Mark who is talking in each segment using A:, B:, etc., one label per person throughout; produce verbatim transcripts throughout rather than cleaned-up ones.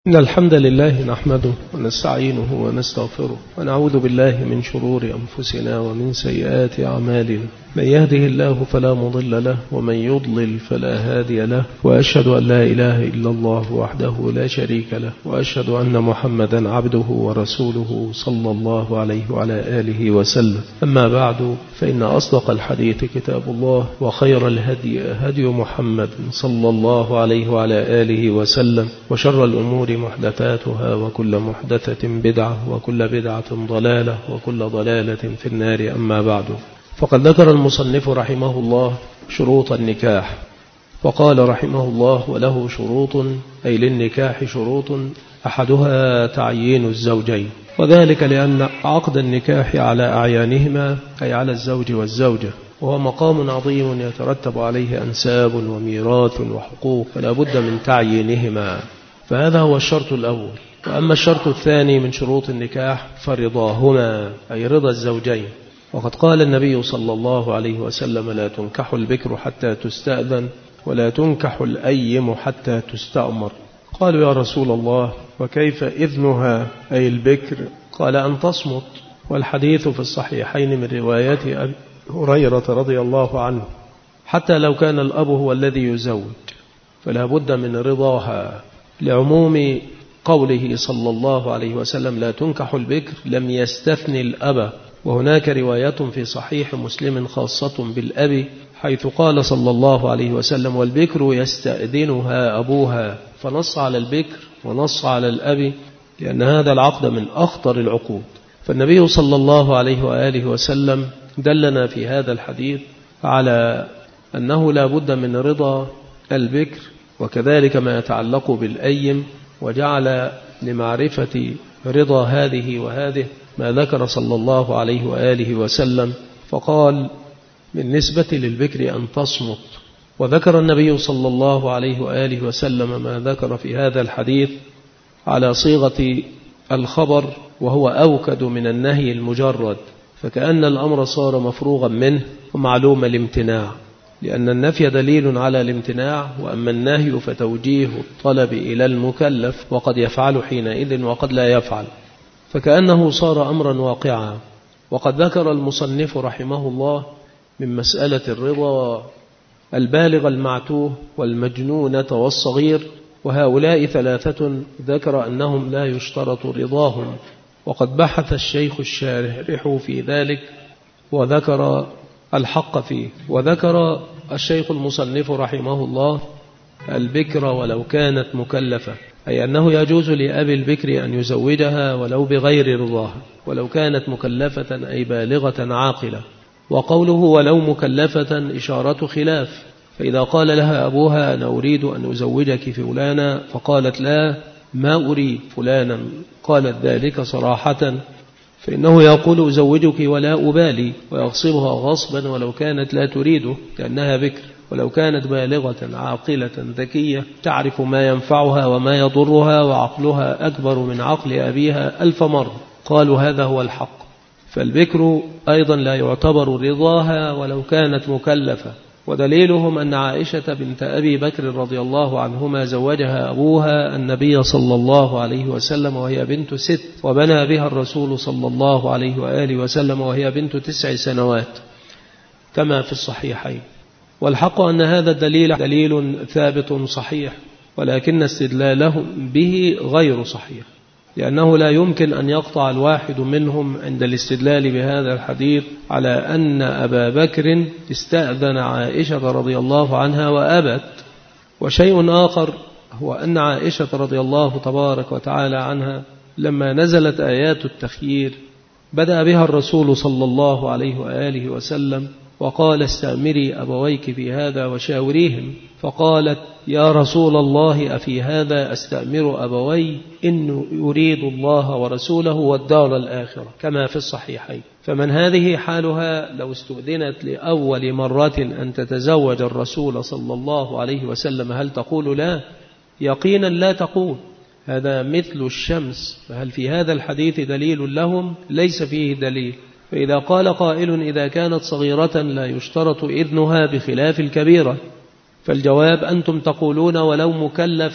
A: إن الحمد لله نحمده ونستعينه ونستغفره ونعوذ بالله من شرور أنفسنا ومن سيئات أعمالنا. من يهده الله فلا مضل له ومن يضلل فلا هادي له، وأشهد أن لا إله إلا الله وحده لا شريك له، وأشهد أن محمدا عبده ورسوله صلى الله عليه وعلى آله وسلم. أما بعد، فإن أصدق الحديث كتاب الله، وخير الهدي هدي محمد صلى الله عليه وعلى آله وسلم، وشر الأمور محدثاتها، وكل محدثة بدعة، وكل بدعة ضلالة، وكل ضلالة في النار. أما بعد، فقد ذكر المصنف رحمه الله شروط النكاح، وقال رحمه الله: وله شروط، أي للنكاح شروط، أحدها تعيين الزوجين، وذلك لأن عقد النكاح على أعيانهما، أي على الزوج والزوجة، وهو مقام عظيم يترتب عليه أنساب وميراث وحقوق، فلا بد من تعيينهما، فهذا هو الشرط الأول. وأما الشرط الثاني من شروط النكاح فرضاهما، أي رضا الزوجين، وقد قال النبي صلى الله عليه وسلم: لا تنكح البكر حتى تستأذن، ولا تنكح الأيم حتى تستأمر. قالوا: يا رسول الله، وكيف إذنها أي البكر؟ قال: أن تصمت. والحديث في الصحيحين من رواية أبي هريرة رضي الله عنه: حتى لو كان الأب هو الذي يزوج فلا بد من رضاها، لعموم قوله صلى الله عليه وسلم: لا تنكح البكر، لم يستثن الأب. وهناك رواية في صحيح مسلم خاصة بالأب، حيث قال صلى الله عليه وسلم: والبكر يستأذنها أبوها، فنص على البكر ونص على الأب، لأن هذا العقد من أخطر العقود. فالنبي صلى الله عليه وآله وسلم دلنا في هذا الحديث على أنه لا بد من رضا البكر، وكذلك ما يتعلق بالأيم، وجعل لمعرفة رضا هذه وهذه ما ذكر صلى الله عليه وآله وسلم، فقال: من نسبة للبكر أن تصمت. وذكر النبي صلى الله عليه وآله وسلم ما ذكر في هذا الحديث على صيغة الخبر، وهو أوكد من النهي المجرد، فكأن الأمر صار مفروغا منه ومعلوم الامتناع، لأن النفي دليل على الامتناع، وأما النهي فتوجيه الطلب إلى المكلف، وقد يفعل حينئذ وقد لا يفعل، فكأنه صار أمرا واقعا. وقد ذكر المصنف رحمه الله من مسألة الرضا البالغ المعتوه والمجنونة والصغير، وهؤلاء ثلاثة ذكر أنهم لا يشترط رضاهم، وقد بحث الشيخ الشارح في ذلك وذكر الحق فيه. وذكر الشيخ المصنف رحمه الله البكر ولو كانت مكلفة، أي أنه يجوز لأب البكر أن يزوجها ولو بغير رضاها، ولو كانت مكلفة أي بالغة عاقلة. وقوله ولو مكلفة إشارة خلاف، فإذا قال لها أبوها: أنا أريد أن أزوجك فلانا، فقالت: لا، ما أريد فلانا، قالت ذلك صراحة، فإنه يقول: أزوجك ولا أبالي، ويغصبها غصبا ولو كانت لا تريده، لأنها بكر. ولو كانت بالغة عاقلة ذكية تعرف ما ينفعها وما يضرها، وعقلها أكبر من عقل أبيها ألف مرة، قالوا هذا هو الحق. فالبكر أيضا لا يعتبر رضاها ولو كانت مكلفة. ودليلهم أن عائشة بنت أبي بكر رضي الله عنهما زوجها أبوها النبي صلى الله عليه وسلم وهي بنت ست، وبنى بها الرسول صلى الله عليه وآله وسلم وهي بنت تسع سنوات، كما في الصحيحين. والحق أن هذا الدليل دليل ثابت صحيح، ولكن استدلاله به غير صحيح، لأنه لا يمكن أن يقطع الواحد منهم عند الاستدلال بهذا الحديث على أن أبا بكر استأذن عائشة رضي الله عنها وأبت. وشيء آخر هو أن عائشة رضي الله تبارك وتعالى عنها لما نزلت آيات التخيير بدأ بها الرسول صلى الله عليه وآله وسلم وقال: استأمري أبويك في هذا وشاوريهم. فقالت: يا رسول الله، أفي هذا أستأمر أبوي؟ إن يريد الله ورسوله والدار الآخرة، كما في الصحيحين. فمن هذه حالها لو استؤذنت لأول مرة أن تتزوج الرسول صلى الله عليه وسلم، هل تقول لا؟ يقينا لا تقول. هذا مثل الشمس. فهل في هذا الحديث دليل لهم؟ ليس فيه دليل. فإذا قال قائل: إذا كانت صغيرة لا يشترط إذنها بخلاف الكبيرة، فالجواب: أنتم تقولون ولو مكلفة،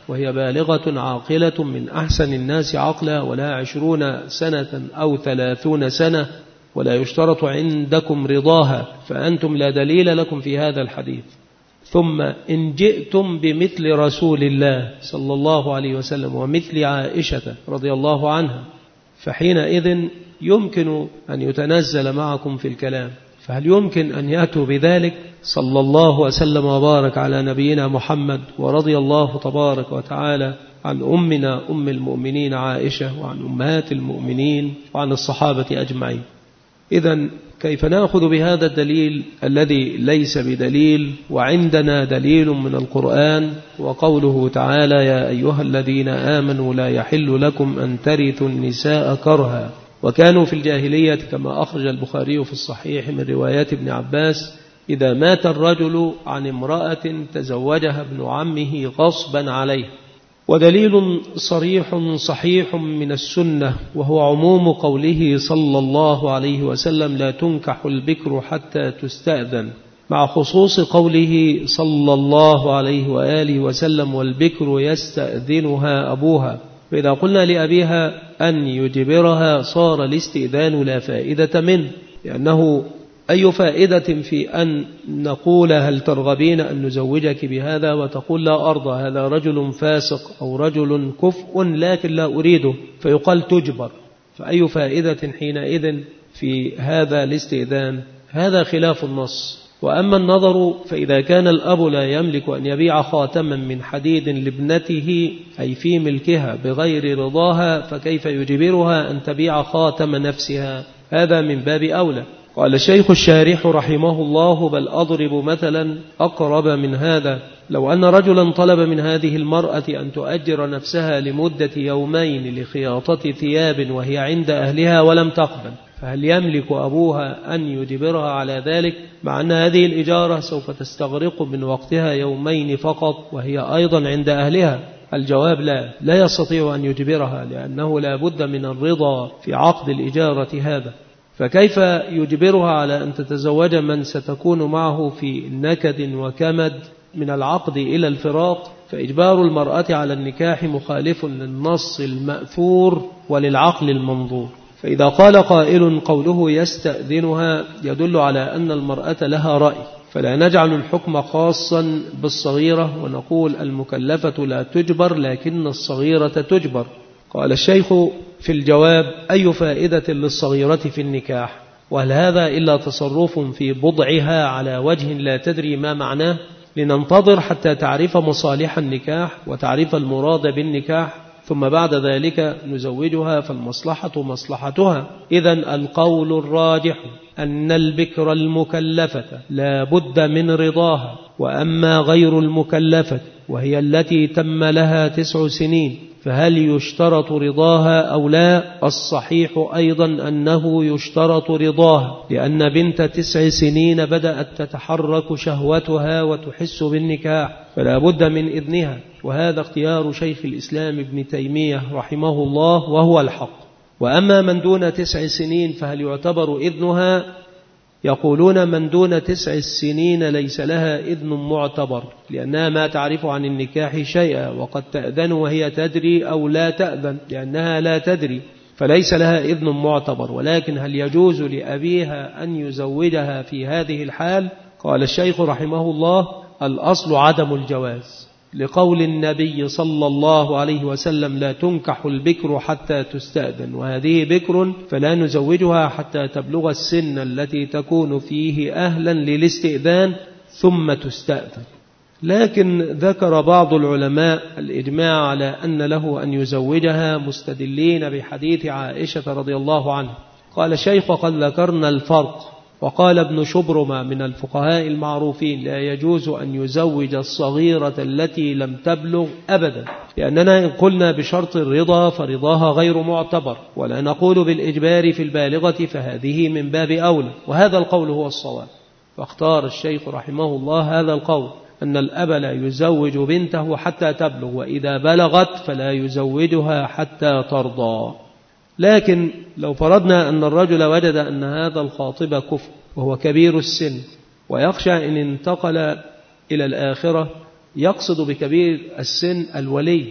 A: وهي بالغة عاقلة من أحسن الناس عقلا، ولا عشرون سنة أو ثلاثون سنة، ولا يشترط عندكم رضاها، فأنتم لا دليل لكم في هذا الحديث. ثم إن جئتم بمثل رسول الله صلى الله عليه وسلم ومثل عائشة رضي الله عنها، فحينئذ يمكن أن يتنزل معكم في الكلام. فهل يمكن أن يأتوا بذلك؟ صلى الله وسلم وبارك على نبينا محمد، ورضي الله تبارك وتعالى عن أمنا أم المؤمنين عائشة، وعن أمهات المؤمنين، وعن الصحابة أجمعين. إذن كيف نأخذ بهذا الدليل الذي ليس بدليل وعندنا دليل من القرآن؟ وقوله تعالى: يا أيها الذين آمنوا لا يحل لكم أن ترثوا النساء كرها وكانوا في الجاهلية، كما أخرج البخاري في الصحيح من روايات ابن عباس: إذا مات الرجل عن امرأة تزوجها ابن عمه غصبا عليه. ودليل صريح صحيح من السنة وهو عموم قوله صلى الله عليه وسلم: لا تنكح البكر حتى تستأذن، مع خصوص قوله صلى الله عليه وآله وسلم: والبكر يستأذنها أبوها. فإذا قلنا لأبيها أن يجبرها صار الاستئذان لا فائدة منه، لأنه أي فائدة في أن نقول هل ترغبين أن نزوجك بهذا، وتقول لا أرضى، هذا رجل فاسق أو رجل كفء لكن لا أريده، فيقال تجبر. فأي فائدة حينئذ في هذا الاستئذان؟ هذا خلاف النص. وأما النظر، فإذا كان الأب لا يملك أن يبيع خاتما من حديد لابنته أي في ملكها بغير رضاها، فكيف يجبرها أن تبيع خاتم نفسها؟ هذا من باب أولى. قال الشيخ الشارح رحمه الله: بل أضرب مثلا أقرب من هذا. لو أن رجلا طلب من هذه المرأة أن تؤجر نفسها لمدة يومين لخياطة ثياب وهي عند أهلها ولم تقبل، فهل يملك أبوها أن يجبرها على ذلك، مع أن هذه الإجارة سوف تستغرق من وقتها يومين فقط وهي أيضا عند أهلها؟ الجواب لا، لا يستطيع أن يجبرها، لأنه لا بد من الرضا في عقد الإجارة هذا. فكيف يجبرها على أن تتزوج من ستكون معه في نكد وكمد من العقد إلى الفراق؟ فإجبار المرأة على النكاح مخالف للنص المأثور وللعقل المنظور. فإذا قال قائل قوله يستأذنها يدل على أن المرأة لها رأي، فلا نجعل الحكم خاصا بالصغيرة ونقول المكلفة لا تجبر لكن الصغيرة تجبر. قال الشيخ في الجواب: أي فائدة للصغيرة في النكاح؟ وهل هذا إلا تصرف في بضعها على وجه لا تدري ما معناه؟ لننتظر حتى تعرف مصالح النكاح وتعرف المراد بالنكاح، ثم بعد ذلك نزوجها، فالمصلحة مصلحتها. إذن القول الراجح أن البكر المكلفة لا بد من رضاها، وأما غير المكلفة وهي التي تم لها تسع سنين فهل يشترط رضاها أو لا؟ الصحيح أيضا أنه يشترط رضاها، لأن بنت تسع سنين بدأت تتحرك شهوتها وتحس بالنكاح، فلا بد من إذنها، وهذا اختيار شيخ الإسلام ابن تيمية رحمه الله وهو الحق. وأما من دون تسع سنين فهل يعتبر إذنها؟ يقولون من دون تسع السنين ليس لها إذن معتبر، لأنها ما تعرف عن النكاح شيئا، وقد تأذن وهي تدري أو لا تأذن لأنها لا تدري، فليس لها إذن معتبر. ولكن هل يجوز لأبيها أن يزوجها في هذه الحال؟ قال الشيخ رحمه الله: الأصل عدم الجواز، لقول النبي صلى الله عليه وسلم: لا تنكح البكر حتى تستأذن، وهذه بكر فلا نزوجها حتى تبلغ السن التي تكون فيه أهلا للاستئذان ثم تستأذن. لكن ذكر بعض العلماء الإجماع على أن له أن يزوجها مستدلين بحديث عائشة رضي الله عنها. قال الشيخ: قد ذكرنا الفرق. وقال ابن شبرمة من الفقهاء المعروفين: لا يجوز أن يزوج الصغيرة التي لم تبلغ أبدا، لأننا إن قلنا بشرط الرضا فرضاها غير معتبر، ولا نقول بالإجبار في البالغة، فهذه من باب أولى، وهذا القول هو الصواب. فاختار الشيخ رحمه الله هذا القول، أن الأب لا يزوج بنته حتى تبلغ، وإذا بلغت فلا يزوجها حتى ترضى. لكن لو فرضنا أن الرجل وجد أن هذا الخاطب كفء وهو كبير السن، ويخشى إن انتقل إلى الآخرة يقصد بكبير السن الولي.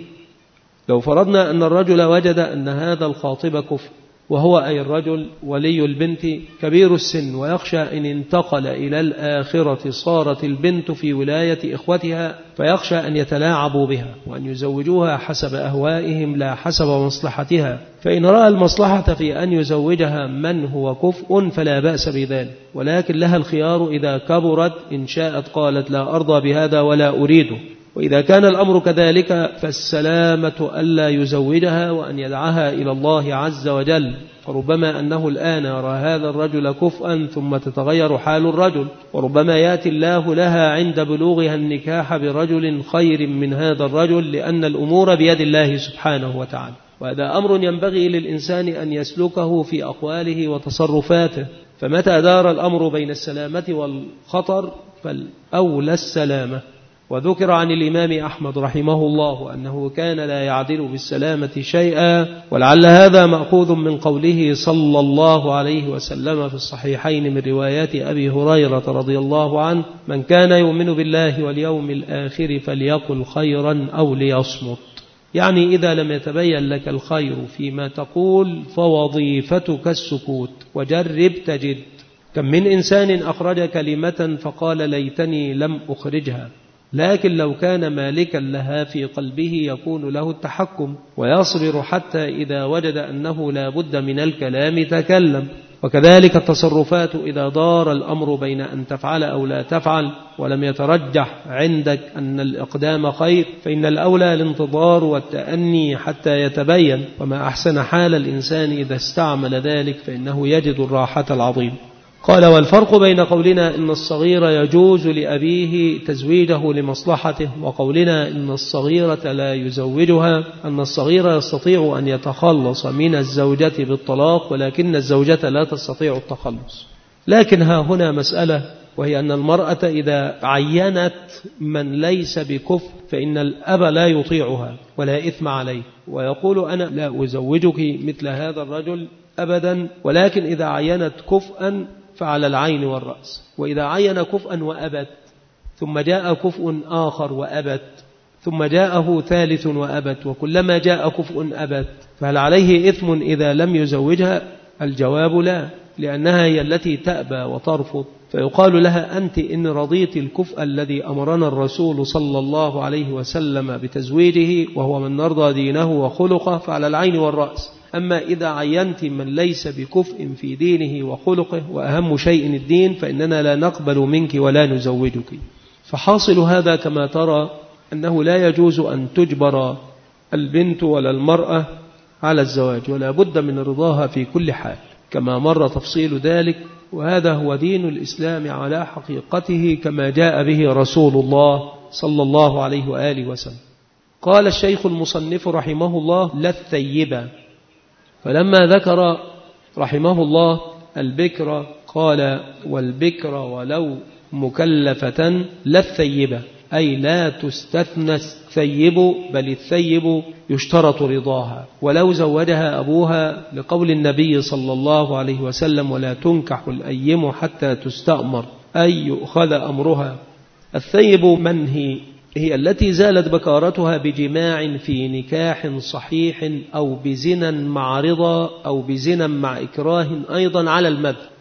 A: لو فرضنا أن الرجل وجد أن هذا الخاطب كفء، وهو أي الرجل ولي البنت كبير السن، ويخشى إن انتقل إلى الآخرة صارت البنت في ولاية إخوتها، فيخشى أن يتلاعبوا بها وأن يزوجوها حسب أهوائهم لا حسب مصلحتها، فإن رأى المصلحة في أن يزوجها من هو كفء فلا بأس بذلك، ولكن لها الخيار إذا كبرت، إن شاءت قالت لا أرضى بهذا ولا أريده، وإذا كان الأمر كذلك فالسلامة ألا يزوجها وأن يدعها إلى الله عز وجل، فربما أنه الآن يرى هذا الرجل كفءا ثم تتغير حال الرجل، وربما يأتي الله لها عند بلوغها النكاح برجل خير من هذا الرجل، لأن الأمور بيد الله سبحانه وتعالى. وهذا أمر ينبغي للإنسان أن يسلكه في أقواله وتصرفاته، فمتى دار الأمر بين السلامة والخطر فالأولى السلامة. وذكر عن الإمام أحمد رحمه الله أنه كان لا يعدل بالسلامة شيئا، ولعل هذا مأخوذ من قوله صلى الله عليه وسلم في الصحيحين من روايات أبي هريرة رضي الله عنه: من كان يؤمن بالله واليوم الآخر فليقل خيرا أو ليصمت. يعني إذا لم يتبين لك الخير فيما تقول فوظيفتك السكوت، وجرب تجد. كم من إنسان أخرج كلمة فقال ليتني لم أخرجها، لكن لو كان مالكا لها في قلبه يكون له التحكم، ويصبر حتى إذا وجد أنه لا بد من الكلام تكلم. وكذلك التصرفات إذا دار الأمر بين أن تفعل أو لا تفعل ولم يترجح عندك أن الإقدام خير، فإن الأولى الانتظار والتأني حتى يتبين، وما أحسن حال الإنسان إذا استعمل ذلك فإنه يجد الراحة العظيم. قال: والفرق بين قولنا إن الصغير يجوز لأبيه تزويجه لمصلحته وقولنا إن الصغيرة لا يزوجها أن الصغير يستطيع أن يتخلص من الزوجة بالطلاق، ولكن الزوجة لا تستطيع التخلص. لكن ها هنا مسألة، وهي أن المرأة إذا عينت من ليس بكفء فإن الأب لا يطيعها ولا إثم عليه، ويقول أنا لا أزوجك مثل هذا الرجل أبدا، ولكن إذا عينت كفءا فعلى العين والرأس. وإذا عين كفءا وأبت، ثم جاء كفء آخر وأبت، ثم جاءه ثالث وأبت، وكلما جاء كفء أبت، فهل عليه إثم إذا لم يزوجها؟ الجواب لا، لأنها هي التي تأبى وترفض، فيقال لها أنت إن رضيت الكفء الذي أمرنا الرسول صلى الله عليه وسلم بتزويجه وهو من نرضى دينه وخلقه فعلى العين والرأس. أما إذا عينت من ليس بكفء في دينه وخلقه وأهم شيء الدين فإننا لا نقبل منك ولا نزوجك. فحاصل هذا كما ترى أنه لا يجوز أن تجبر البنت ولا المرأة على الزواج، ولا بد من رضاها في كل حال كما مر تفصيل ذلك، وهذا هو دين الإسلام على حقيقته كما جاء به رسول الله صلى الله عليه وآله وسلم. قال الشيخ المصنف رحمه الله: لا الثيبة. فلما ذكر رحمه الله البكر قال: والبكر ولو مكلفة لا الثيبة، أي لا تستثنى الثيب، بل الثيب يشترط رضاها ولو زوجها أبوها، لقول النبي صلى الله عليه وسلم: ولا تنكح الأيم حتى تستأمر، أي يؤخذ أمرها. الثيب من هي؟ هي التي زالت بكارتها بجماع في نكاح صحيح أو بزنا مع رضا أو بزنا مع إكراه أيضا على المذهب،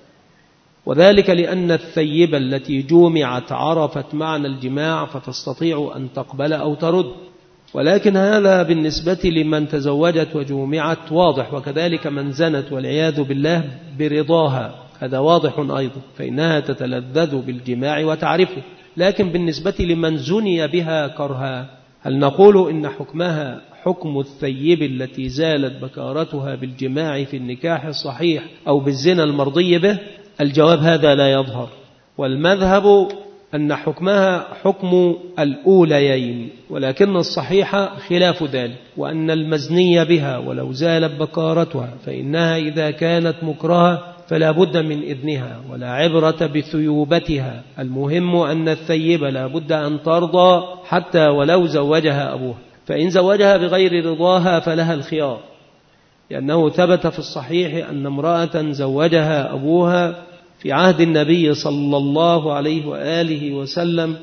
A: وذلك لأن الثيبة التي جومعت عرفت معنى الجماع فتستطيع أن تقبل أو ترد، ولكن هذا بالنسبة لمن تزوجت وجومعت واضح، وكذلك من زنت والعياذ بالله برضاها هذا واضح أيضا، فإنها تتلذذ بالجماع وتعرفه. لكن بالنسبة لمن زني بها كرها، هل نقول إن حكمها حكم الثيب التي زالت بكارتها بالجماع في النكاح الصحيح أو بالزنا المرضي به؟ الجواب هذا لا يظهر، والمذهب أن حكمها حكم الأوليين، ولكن الصحيح خلاف ذلك، وأن المزني بها ولو زالت بكارتها فإنها إذا كانت مكرهة فلا بد من إذنها ولا عبرة بثيوبتها، المهم أن الثيب لا بد أن ترضى حتى ولو زوجها أبوها، فإن زوجها بغير رضاها فلها الخيار، لأنه ثبت في الصحيح أن امرأة زوجها أبوها في عهد النبي صلى الله عليه وآله وسلم،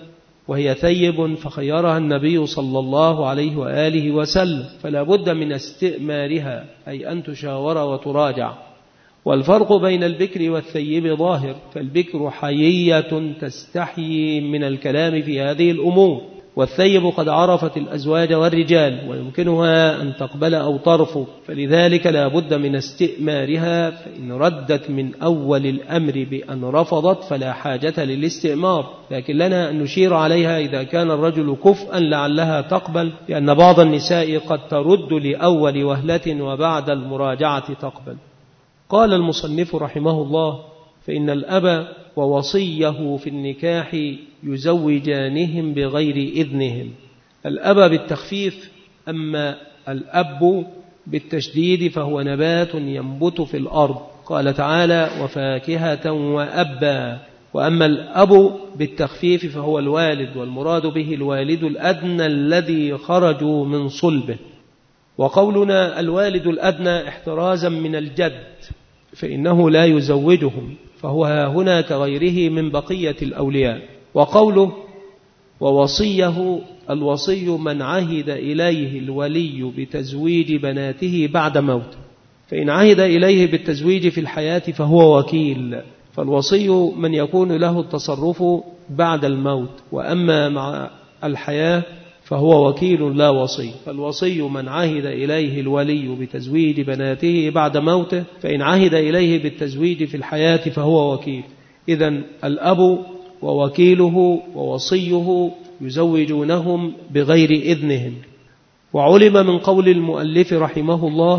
A: وهي ثيب فخيرها النبي صلى الله عليه وآله وسلم، فلا بد من استئمارها، أي أن تشاور وتراجع. والفرق بين البكر والثيب ظاهر، فالبكر حيية تستحيي من الكلام في هذه الأمور، والثيب قد عرفت الأزواج والرجال ويمكنها أن تقبل أو ترفض، فلذلك لا بد من استئمارها، فإن ردت من أول الأمر بأن رفضت فلا حاجة للاستئمار، لكن لنا أن نشير عليها إذا كان الرجل كفءا لعلها تقبل، لأن بعض النساء قد ترد لأول وهلة وبعد المراجعة تقبل. قال المصنف رحمه الله: فإن الأب ووصيه في النكاح يزوجانهم بغير إذنهم. الأب بالتخفيف، أما الأب بالتشديد فهو نبات ينبت في الأرض، قال تعالى: وفاكهة وأبا. وأما الأب بالتخفيف فهو الوالد، والمراد به الوالد الأدنى الذي خرجوا من صلبه. وقولنا الوالد الأدنى احترازا من الجد، فإنه لا يزوجهم، فهو هنا كغيره من بقية الأولياء. وقوله ووصيه، الوصي من عهد إليه الولي بتزويج بناته بعد موته، فإن عهد إليه بالتزويج في الحياة فهو وكيل، فالوصي من يكون له التصرف بعد الموت، وأما مع الحياة فهو وكيل لا وصي. فالوصي من عهد إليه الولي بتزويج بناته بعد موته، فإن عهد إليه بالتزويج في الحياة فهو وكيل. إذن الأب ووكيله ووصيه يزوجونهم بغير إذنهم. وعلم من قول المؤلف رحمه الله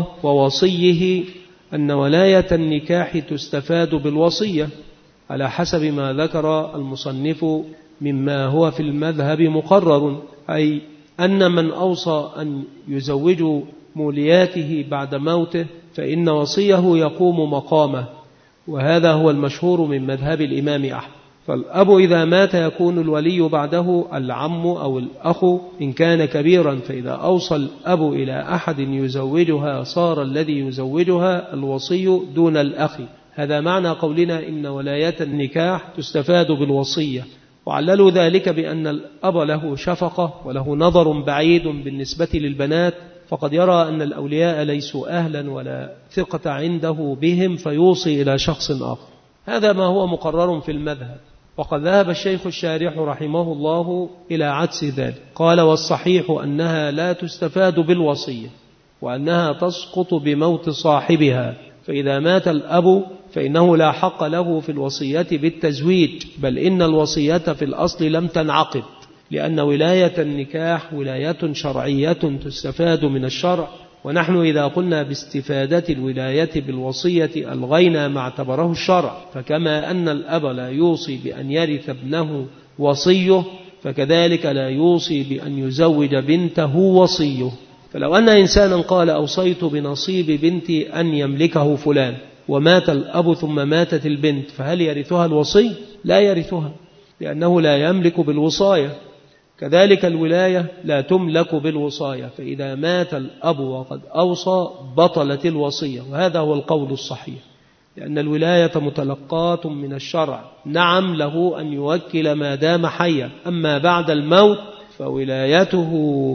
A: ووصيه أن ولاية النكاح تستفاد بالوصية، على حسب ما ذكر المصنف مما هو في المذهب مقرر، أي أن من أوصى أن يزوج مولياته بعد موته فإن وصيه يقوم مقامه، وهذا هو المشهور من مذهب الإمام أحمد. فالأب إذا مات يكون الولي بعده العم أو الأخ إن كان كبيرا، فإذا أوصى الأب إلى أحد يزوجها صار الذي يزوجها الوصي دون الأخ. هذا معنى قولنا إن ولاية النكاح تستفاد بالوصية. وعللوا ذلك بأن الأب له شفقة وله نظر بعيد بالنسبة للبنات، فقد يرى أن الأولياء ليسوا أهلا ولا ثقة عنده بهم فيوصي إلى شخص آخر. هذا ما هو مقرر في المذهب. وقد ذهب الشيخ الشارح رحمه الله إلى عكس ذلك، قال: والصحيح أنها لا تستفاد بالوصية، وأنها تسقط بموت صاحبها، فإذا مات الأب فإنه لا حق له في الوصية بالتزويج، بل إن الوصية في الأصل لم تنعقد، لأن ولاية النكاح ولاية شرعية تستفاد من الشرع، ونحن إذا قلنا باستفادة الولاية بالوصية ألغينا ما اعتبره الشرع، فكما أن الأب لا يوصي بأن يرث ابنه وصيه، فكذلك لا يوصي بأن يزوج بنته وصيه. فلو أن إنسانا قال: أوصيت بنصيب بنتي أن يملكه فلان، ومات الأب ثم ماتت البنت، فهل يرثها الوصي؟ لا يرثها، لأنه لا يملك بالوصاية. كذلك الولاية لا تملك بالوصاية، فإذا مات الأب وقد أوصى بطلت الوصية، وهذا هو القول الصحيح، لأن الولاية متلقاة من الشرع. نعم له أن يوكل ما دام حيا، أما بعد الموت فولايته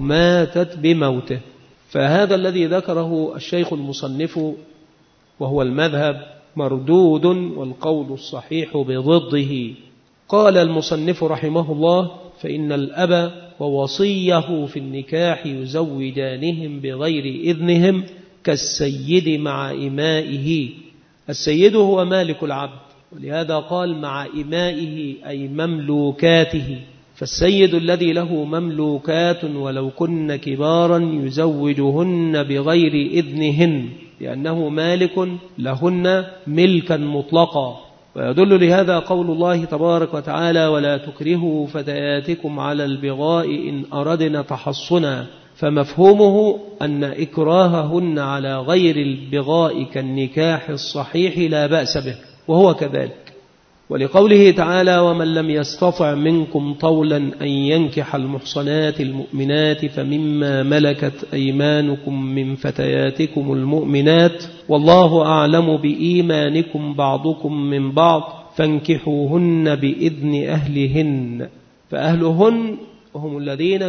A: ماتت بموته. فهذا الذي ذكره الشيخ المصنف وهو المذهب مردود، والقول الصحيح بضده. قال المصنف رحمه الله: فإن الأب ووصيه في النكاح يزوجانهم بغير إذنهم كالسيد مع إمائه. السيد هو مالك العبد، ولهذا قال مع إمائه أي مملوكاته، فالسيد الذي له مملوكات ولو كن كبارا يزوجهن بغير إذنهن، لأنه مالك لهن ملكا مطلقا. ويدل لهذا قول الله تبارك وتعالى: ولا تكرهوا فتياتكم على البغاء إن أردنا تحصنا، فمفهومه أن إكراههن على غير البغاء كالنكاح الصحيح لا بأس به، وهو كذلك. ولقوله تعالى: ومن لم يستطع منكم طولا أن ينكح المحصنات المؤمنات فمما ملكت أيمانكم من فتياتكم المؤمنات والله أعلم بإيمانكم بعضكم من بعض فانكحوهن بإذن أهلهن. فأهلهن هم الذين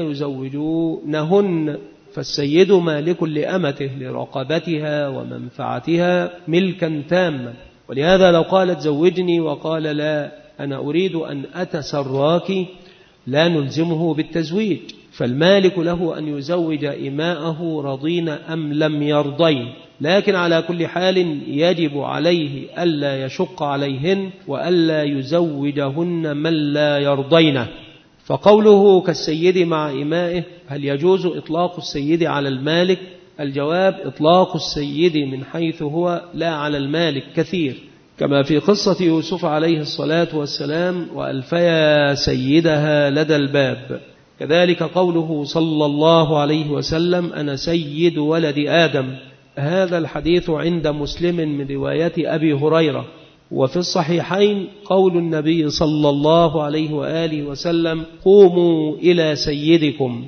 A: يزوجونهن، فالسيد مالك لأمته لرقبتها ومنفعتها ملكا تاما. ولهذا لو قالت زوجني وقال لا أنا أريد أن أتسراك لا نلزمه بالتزويج، فالمالك له أن يزوج إماءه رضين أم لم يرضين، لكن على كل حال يجب عليه ألا يشق عليهن وألا يزوجهن من لا يرضينه. فقوله كالسيد مع إمائه، هل يجوز إطلاق السيد على المالك؟ الجواب إطلاق السيد من حيث هو لا على المالك كثير، كما في قصة يوسف عليه الصلاة والسلام وألفيا سيدها لدى الباب. كذلك قوله صلى الله عليه وسلم أنا سيد ولد آدم، هذا الحديث عند مسلم من رواية أبي هريرة. وفي الصحيحين قول النبي صلى الله عليه وآله وسلم قوموا إلى سيدكم.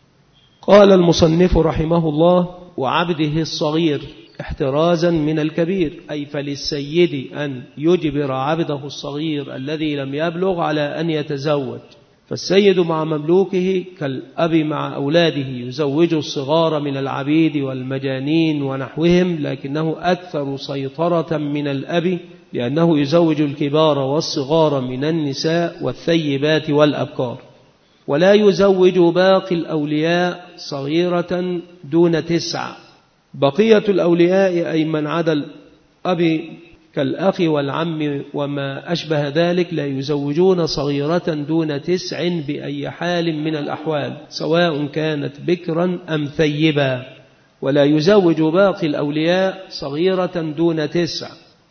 A: قال المصنف رحمه الله وعبده الصغير احترازا من الكبير، أي فللسيد أن يجبر عبده الصغير الذي لم يبلغ على أن يتزوج. فالسيد مع مملوكه كالأب مع أولاده، يزوج الصغار من العبيد والمجانين ونحوهم، لكنه أكثر سيطرة من الأب لأنه يزوج الكبار والصغار من النساء والثيبات والأبكار. ولا يزوج باقي الأولياء صغيرة دون تسع. بقية الأولياء أي من عدا الأب كالأخ والعم وما أشبه ذلك لا يزوجون صغيرة دون تسع بأي حال من الأحوال، سواء كانت بكرا أم ثيبا. ولا يزوج باقي الأولياء صغيرة دون تسع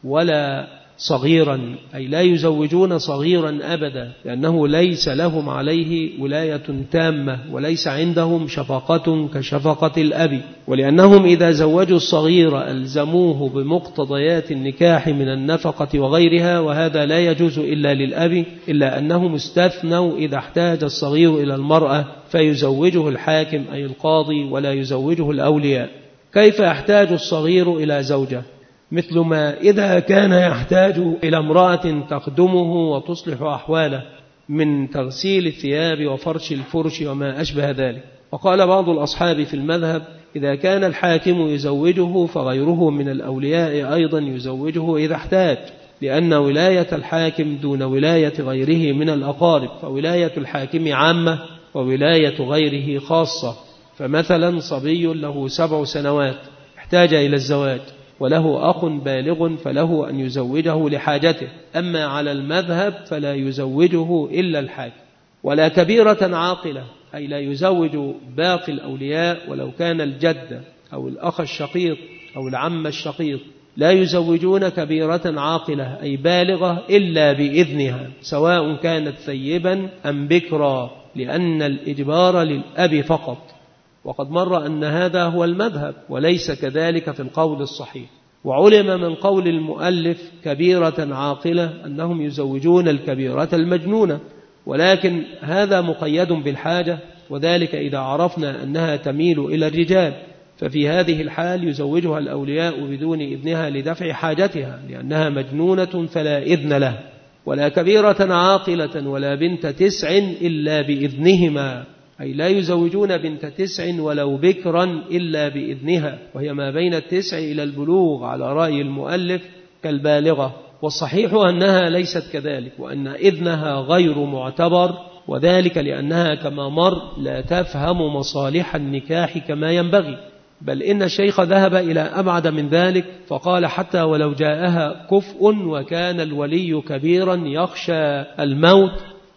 A: ولا صغيرا، أي لا يزوجون صغيرا أبدا، لأنه ليس لهم عليه ولاية تامة وليس عندهم شفقة كشفقة الأب، ولأنهم إذا زوجوا الصغير ألزموه بمقتضيات النكاح من النفقة وغيرها، وهذا لا يجوز إلا للأب، إلا أنهم استثنوا إذا احتاج الصغير إلى المرأة فيزوجه الحاكم أي القاضي ولا يزوجه الأولياء. كيف يحتاج الصغير إلى زوجة؟ مثل ما إذا كان يحتاج إلى امرأة تخدمه وتصلح أحواله من تغسيل الثياب وفرش الفرش وما أشبه ذلك. وقال بعض الأصحاب في المذهب إذا كان الحاكم يزوجه فغيره من الأولياء أيضا يزوجه إذا احتاج، لأن ولاية الحاكم دون ولاية غيره من الأقارب، فولاية الحاكم عامة وولاية غيره خاصة. فمثلا صبي له سبع سنوات احتاج إلى الزواج وله أخ بالغ فله أن يزوجه لحاجته، أما على المذهب فلا يزوجه إلا الحاكم. ولا كبيرة عاقلة، أي لا يزوج باقي الأولياء ولو كان الجد أو الأخ الشقيق أو العم الشقيق، لا يزوجون كبيرة عاقلة أي بالغة إلا بإذنها، سواء كانت ثيبا أم بكرا، لأن الإجبار للأب فقط. وقد مر أن هذا هو المذهب وليس كذلك في القول الصحيح. وعلم من قول المؤلف كبيرة عاقلة أنهم يزوجون الكبيرة المجنونة، ولكن هذا مقيد بالحاجة، وذلك إذا عرفنا أنها تميل إلى الرجال، ففي هذه الحال يزوجها الأولياء بدون إذنها لدفع حاجتها لأنها مجنونة فلا إذن له. ولا كبيرة عاقلة ولا بنت تسع إلا بإذنهما، أي لا يزوجون بنت تسع ولو بكرا إلا بإذنها، وهي ما بين التسع إلى البلوغ على رأي المؤلف كالبالغة. والصحيح أنها ليست كذلك، وأن إذنها غير معتبر، وذلك لأنها كما مر لا تفهم مصالح النكاح كما ينبغي، بل إن الشيخ ذهب إلى أبعد من ذلك فقال حتى ولو جاءها كفء وكان الولي كبيرا يخشى الموت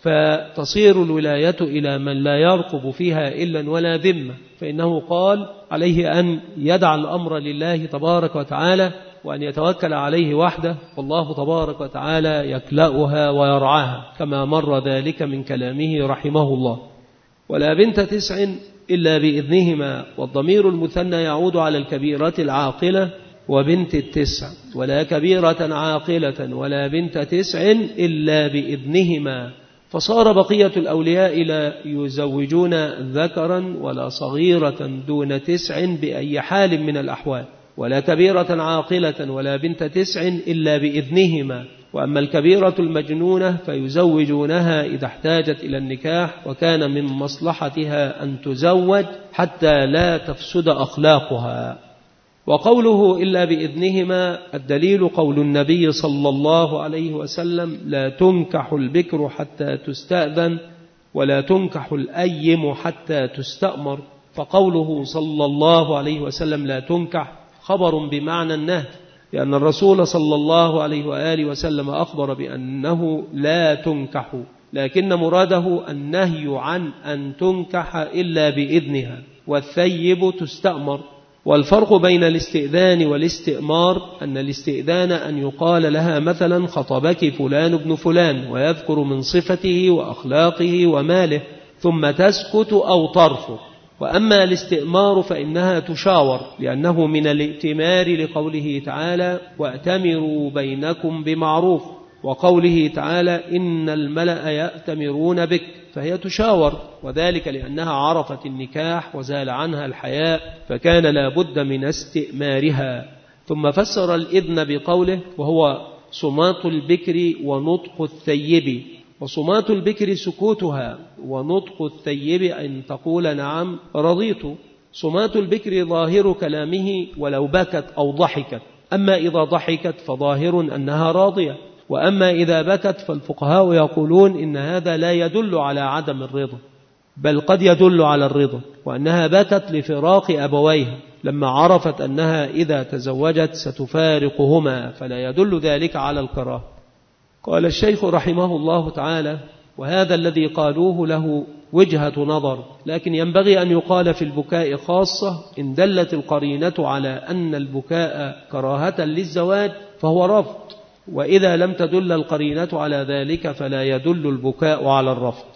A: فتصير الولاية إلى من لا يرقب فيها إلا ولا ذمة، فإنه قال عليه أن يدع الأمر لله تبارك وتعالى وأن يتوكل عليه وحده، والله تبارك وتعالى يكلأها ويرعاها كما مر ذلك من كلامه رحمه الله. ولا بنت تسع إلا بإذنهما، والضمير المثنى يعود على الكبيرة العاقلة وبنت التسع. ولا كبيرة عاقلة ولا بنت تسع إلا بإذنهما، فصار بقية الأولياء لا يزوجون ذكرا ولا صغيرة دون تسع بأي حال من الأحوال. ولا كبيرة عاقلة ولا بنت تسع إلا بإذنهما، وأما الكبيرة المجنونة فيزوجونها إذا احتاجت إلى النكاح، وكان من مصلحتها أن تزوج حتى لا تفسد أخلاقها. وقوله إلا بإذنهما الدليل قول النبي صلى الله عليه وسلم: لا تنكح البكر حتى تستأذن ولا تنكح الأيم حتى تستأمر. فقوله صلى الله عليه وسلم لا تنكح خبر بمعنى النهي، لأن الرسول صلى الله عليه وآله وسلم أخبر بأنه لا تنكح، لكن مراده النهي عن أن تنكح إلا بإذنها، والثيب تستأمر. والفرق بين الاستئذان والاستئمار أن الاستئذان أن يقال لها مثلا: خطبك فلان ابن فلان، ويذكر من صفته وأخلاقه وماله، ثم تسكت أو ترفض. وأما الاستئمار فإنها تشاور، لأنه من الائتمار لقوله تعالى: وأتمروا بينكم بمعروف، وقوله تعالى: إن الملأ يأتمرون بك، فهي تشاور، وذلك لأنها عرفت النكاح وزال عنها الحياء، فكان لا بد من استئمارها. ثم فسر الإذن بقوله: وهو صمات البكر ونطق الثيب. وصمات البكر سكوتها، ونطق الثيب أن تقول نعم رضيت. صمات البكر ظاهر كلامه ولو بكت أو ضحكت، أما إذا ضحكت فظاهر أنها راضية، وأما إذا بكت فالفقهاء يقولون إن هذا لا يدل على عدم الرضا، بل قد يدل على الرضا، وأنها بكت لفراق أبويها لما عرفت أنها إذا تزوجت ستفارقهما، فلا يدل ذلك على الكراهة. قال الشيخ رحمه الله تعالى: وهذا الذي قالوه له وجهة نظر، لكن ينبغي أن يقال في البكاء خاصة إن دلت القرينة على أن البكاء كراهة للزواج فهو رفض، وإذا لم تدل القرينة على ذلك فلا يدل البكاء على الرفض.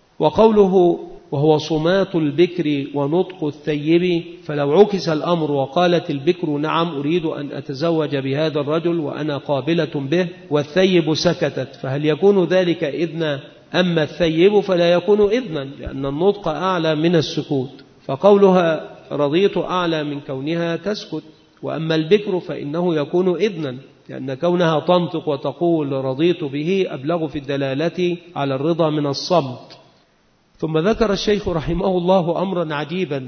A: وقوله وهو صمات البكر ونطق الثيب، فلو عكس الأمر وقالت البكر نعم أريد أن أتزوج بهذا الرجل وأنا قابلة به، والثيب سكتت، فهل يكون ذلك إذنا؟ أما الثيب فلا يكون إذنا، لأن النطق أعلى من السكوت، فقولها رضيت أعلى من كونها تسكت. وأما البكر فإنه يكون إذنا، لأن كونها تنطق وتقول رضيت به أبلغ في الدلالة على الرضا من الصمت. ثم ذكر الشيخ رحمه الله أمرا عجيبا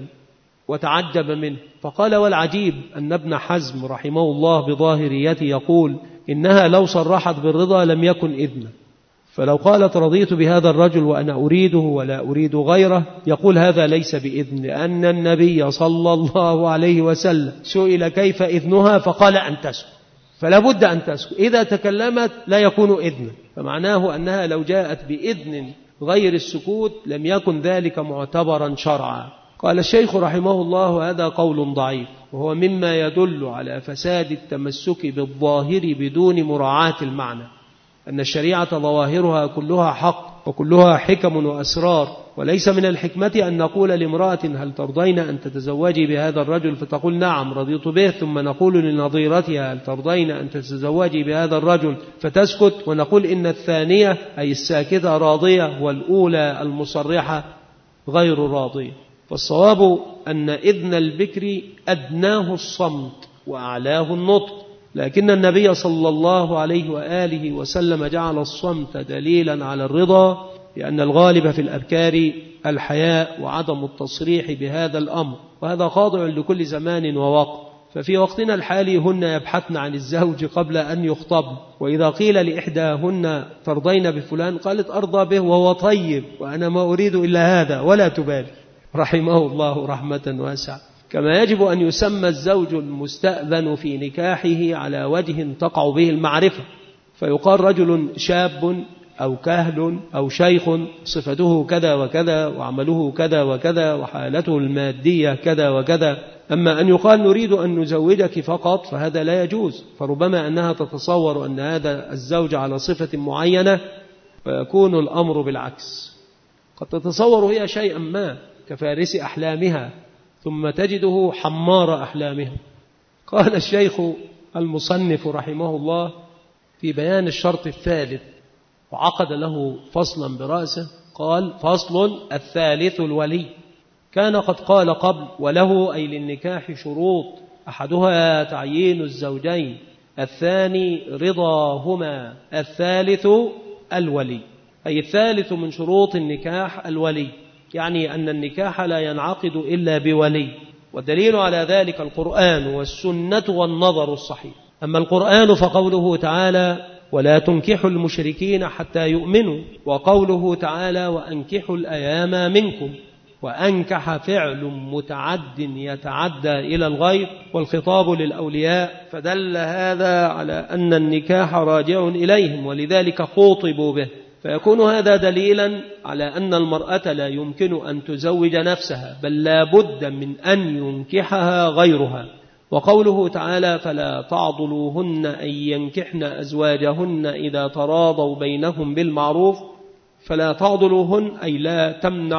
A: وتعجب منه، فقال: والعجيب أن ابن حزم رحمه الله بظاهريته يقول إنها لو صرحت بالرضا لم يكن إذنا، فلو قالت رضيت بهذا الرجل وأنا أريده ولا أريد غيره يقول هذا ليس بإذن، لأن النبي صلى الله عليه وسلم سئل كيف إذنها فقال أن تسكت، فلا بد أن تسكت، إذا تكلمت لا يكون إذنا، فمعناه أنها لو جاءت بإذن غير السكوت لم يكن ذلك معتبرا شرعا. قال الشيخ رحمه الله: هذا قول ضعيف، وهو مما يدل على فساد التمسك بالظاهر بدون مراعاة المعنى، أن الشريعة ظواهرها كلها حق وكلها حكم وأسرار، وليس من الحكمة أن نقول لامرأة هل ترضين أن تتزوجي بهذا الرجل فتقول نعم رضيت به، ثم نقول لنظيرتها هل ترضين أن تتزوجي بهذا الرجل فتسكت، ونقول إن الثانية أي الساكتة راضية والأولى المصرحة غير راضية. فالصواب أن إذن البكر أدناه الصمت وأعلاه النطق، لكن النبي صلى الله عليه وآله وسلم جعل الصمت دليلا على الرضا، لأن الغالب في الأبكار الحياء وعدم التصريح بهذا الأمر، وهذا خاضع لكل زمان ووقت. ففي وقتنا الحالي هن يبحثن عن الزوج قبل أن يخطبن، وإذا قيل لإحداهن ترضين بفلان قالت أرضى به وهو طيب وأنا ما أريد إلا هذا، ولا تبالي، رحمه الله رحمة واسعة. كما يجب أن يسمى الزوج المستأذن في نكاحه على وجه تقع به المعرفة، فيقال رجل شاب أو كهل أو شيخ صفته كذا وكذا وعمله كذا وكذا وحالته المادية كذا وكذا. أما أن يقال نريد أن نزوجك فقط فهذا لا يجوز، فربما أنها تتصور أن هذا الزوج على صفة معينة فيكون الأمر بالعكس، قد تتصور هي شيئا ما كفارس أحلامها ثم تجده حمار أحلامها. قال الشيخ المصنف رحمه الله في بيان الشرط الثالث وعقد له فصلا برأسه، قال: فصل الثالث الولي. كان قد قال قبل وله أي للنكاح شروط، أحدها تعيين الزوجين، الثاني رضاهما، الثالث الولي، أي الثالث من شروط النكاح الولي، يعني أن النكاح لا ينعقد إلا بولي، والدليل على ذلك القرآن والسنة والنظر الصحيح. أما القرآن فقوله تعالى ولا تنكحوا المشركين حتى يؤمنوا، وقوله تعالى وأنكحوا الأيام منكم، وأنكح فعل متعد يتعدى إلى الغير والخطاب للأولياء، فدل هذا على أن النكاح راجع إليهم ولذلك خوطبوا به، فيكون هذا دليلا على أن المرأة لا يمكن أن تزوج نفسها، بل لا بد من أن ينكحها غيرها. وقوله تعالى فلا تعضلوهن أن ينكحن أزواجهن إذا تراضوا بينهم بالمعروف، فلا تعضلوهن أي لا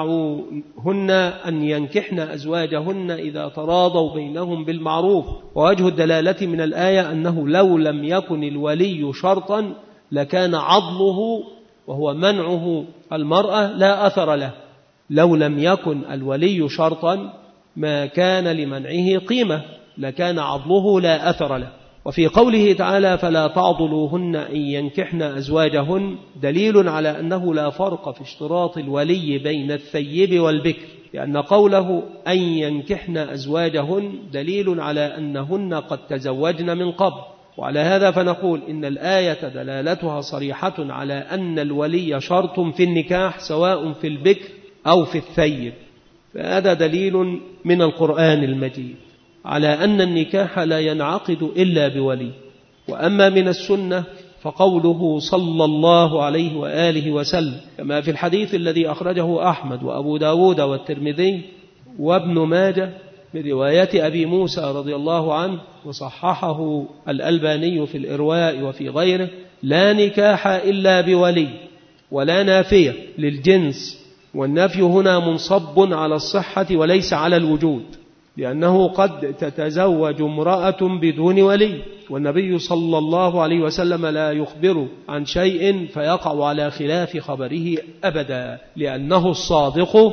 A: تمنعوهن أن ينكحن أزواجهن إذا تراضوا بينهم بالمعروف. ووجه الدلالة من الآية أنه لو لم يكن الولي شرطا لكان عضله وهو منعه المرأة لا أثر له، لو لم يكن الولي شرطا ما كان لمنعه قيمة، لكان عضله لا أثر له. وفي قوله تعالى فلا تعضلوهن أن ينكحن أزواجهن دليل على أنه لا فرق في اشتراط الولي بين الثيب والبكر، لأن قوله أن ينكحن أزواجهن دليل على أنهن قد تزوجن من قبل. وعلى هذا فنقول إن الآية دلالتها صريحة على أن الولي شرط في النكاح سواء في البكر أو في الثيب، فهذا دليل من القرآن المجيد على أن النكاح لا ينعقد إلا بولي. وأما من السنة فقوله صلى الله عليه وآله وسلم كما في الحديث الذي أخرجه أحمد وأبو داود والترمذي وابن ماجه من رواية أبي موسى رضي الله عنه وصححه الألباني في الإرواء وفي غيره: لا نكاح إلا بولي ولا نافية للجنس، والنفي هنا منصب على الصحة وليس على الوجود، لأنه قد تتزوج امرأة بدون ولي، والنبي صلى الله عليه وسلم لا يخبر عن شيء فيقع على خلاف خبره أبدا، لأنه الصادق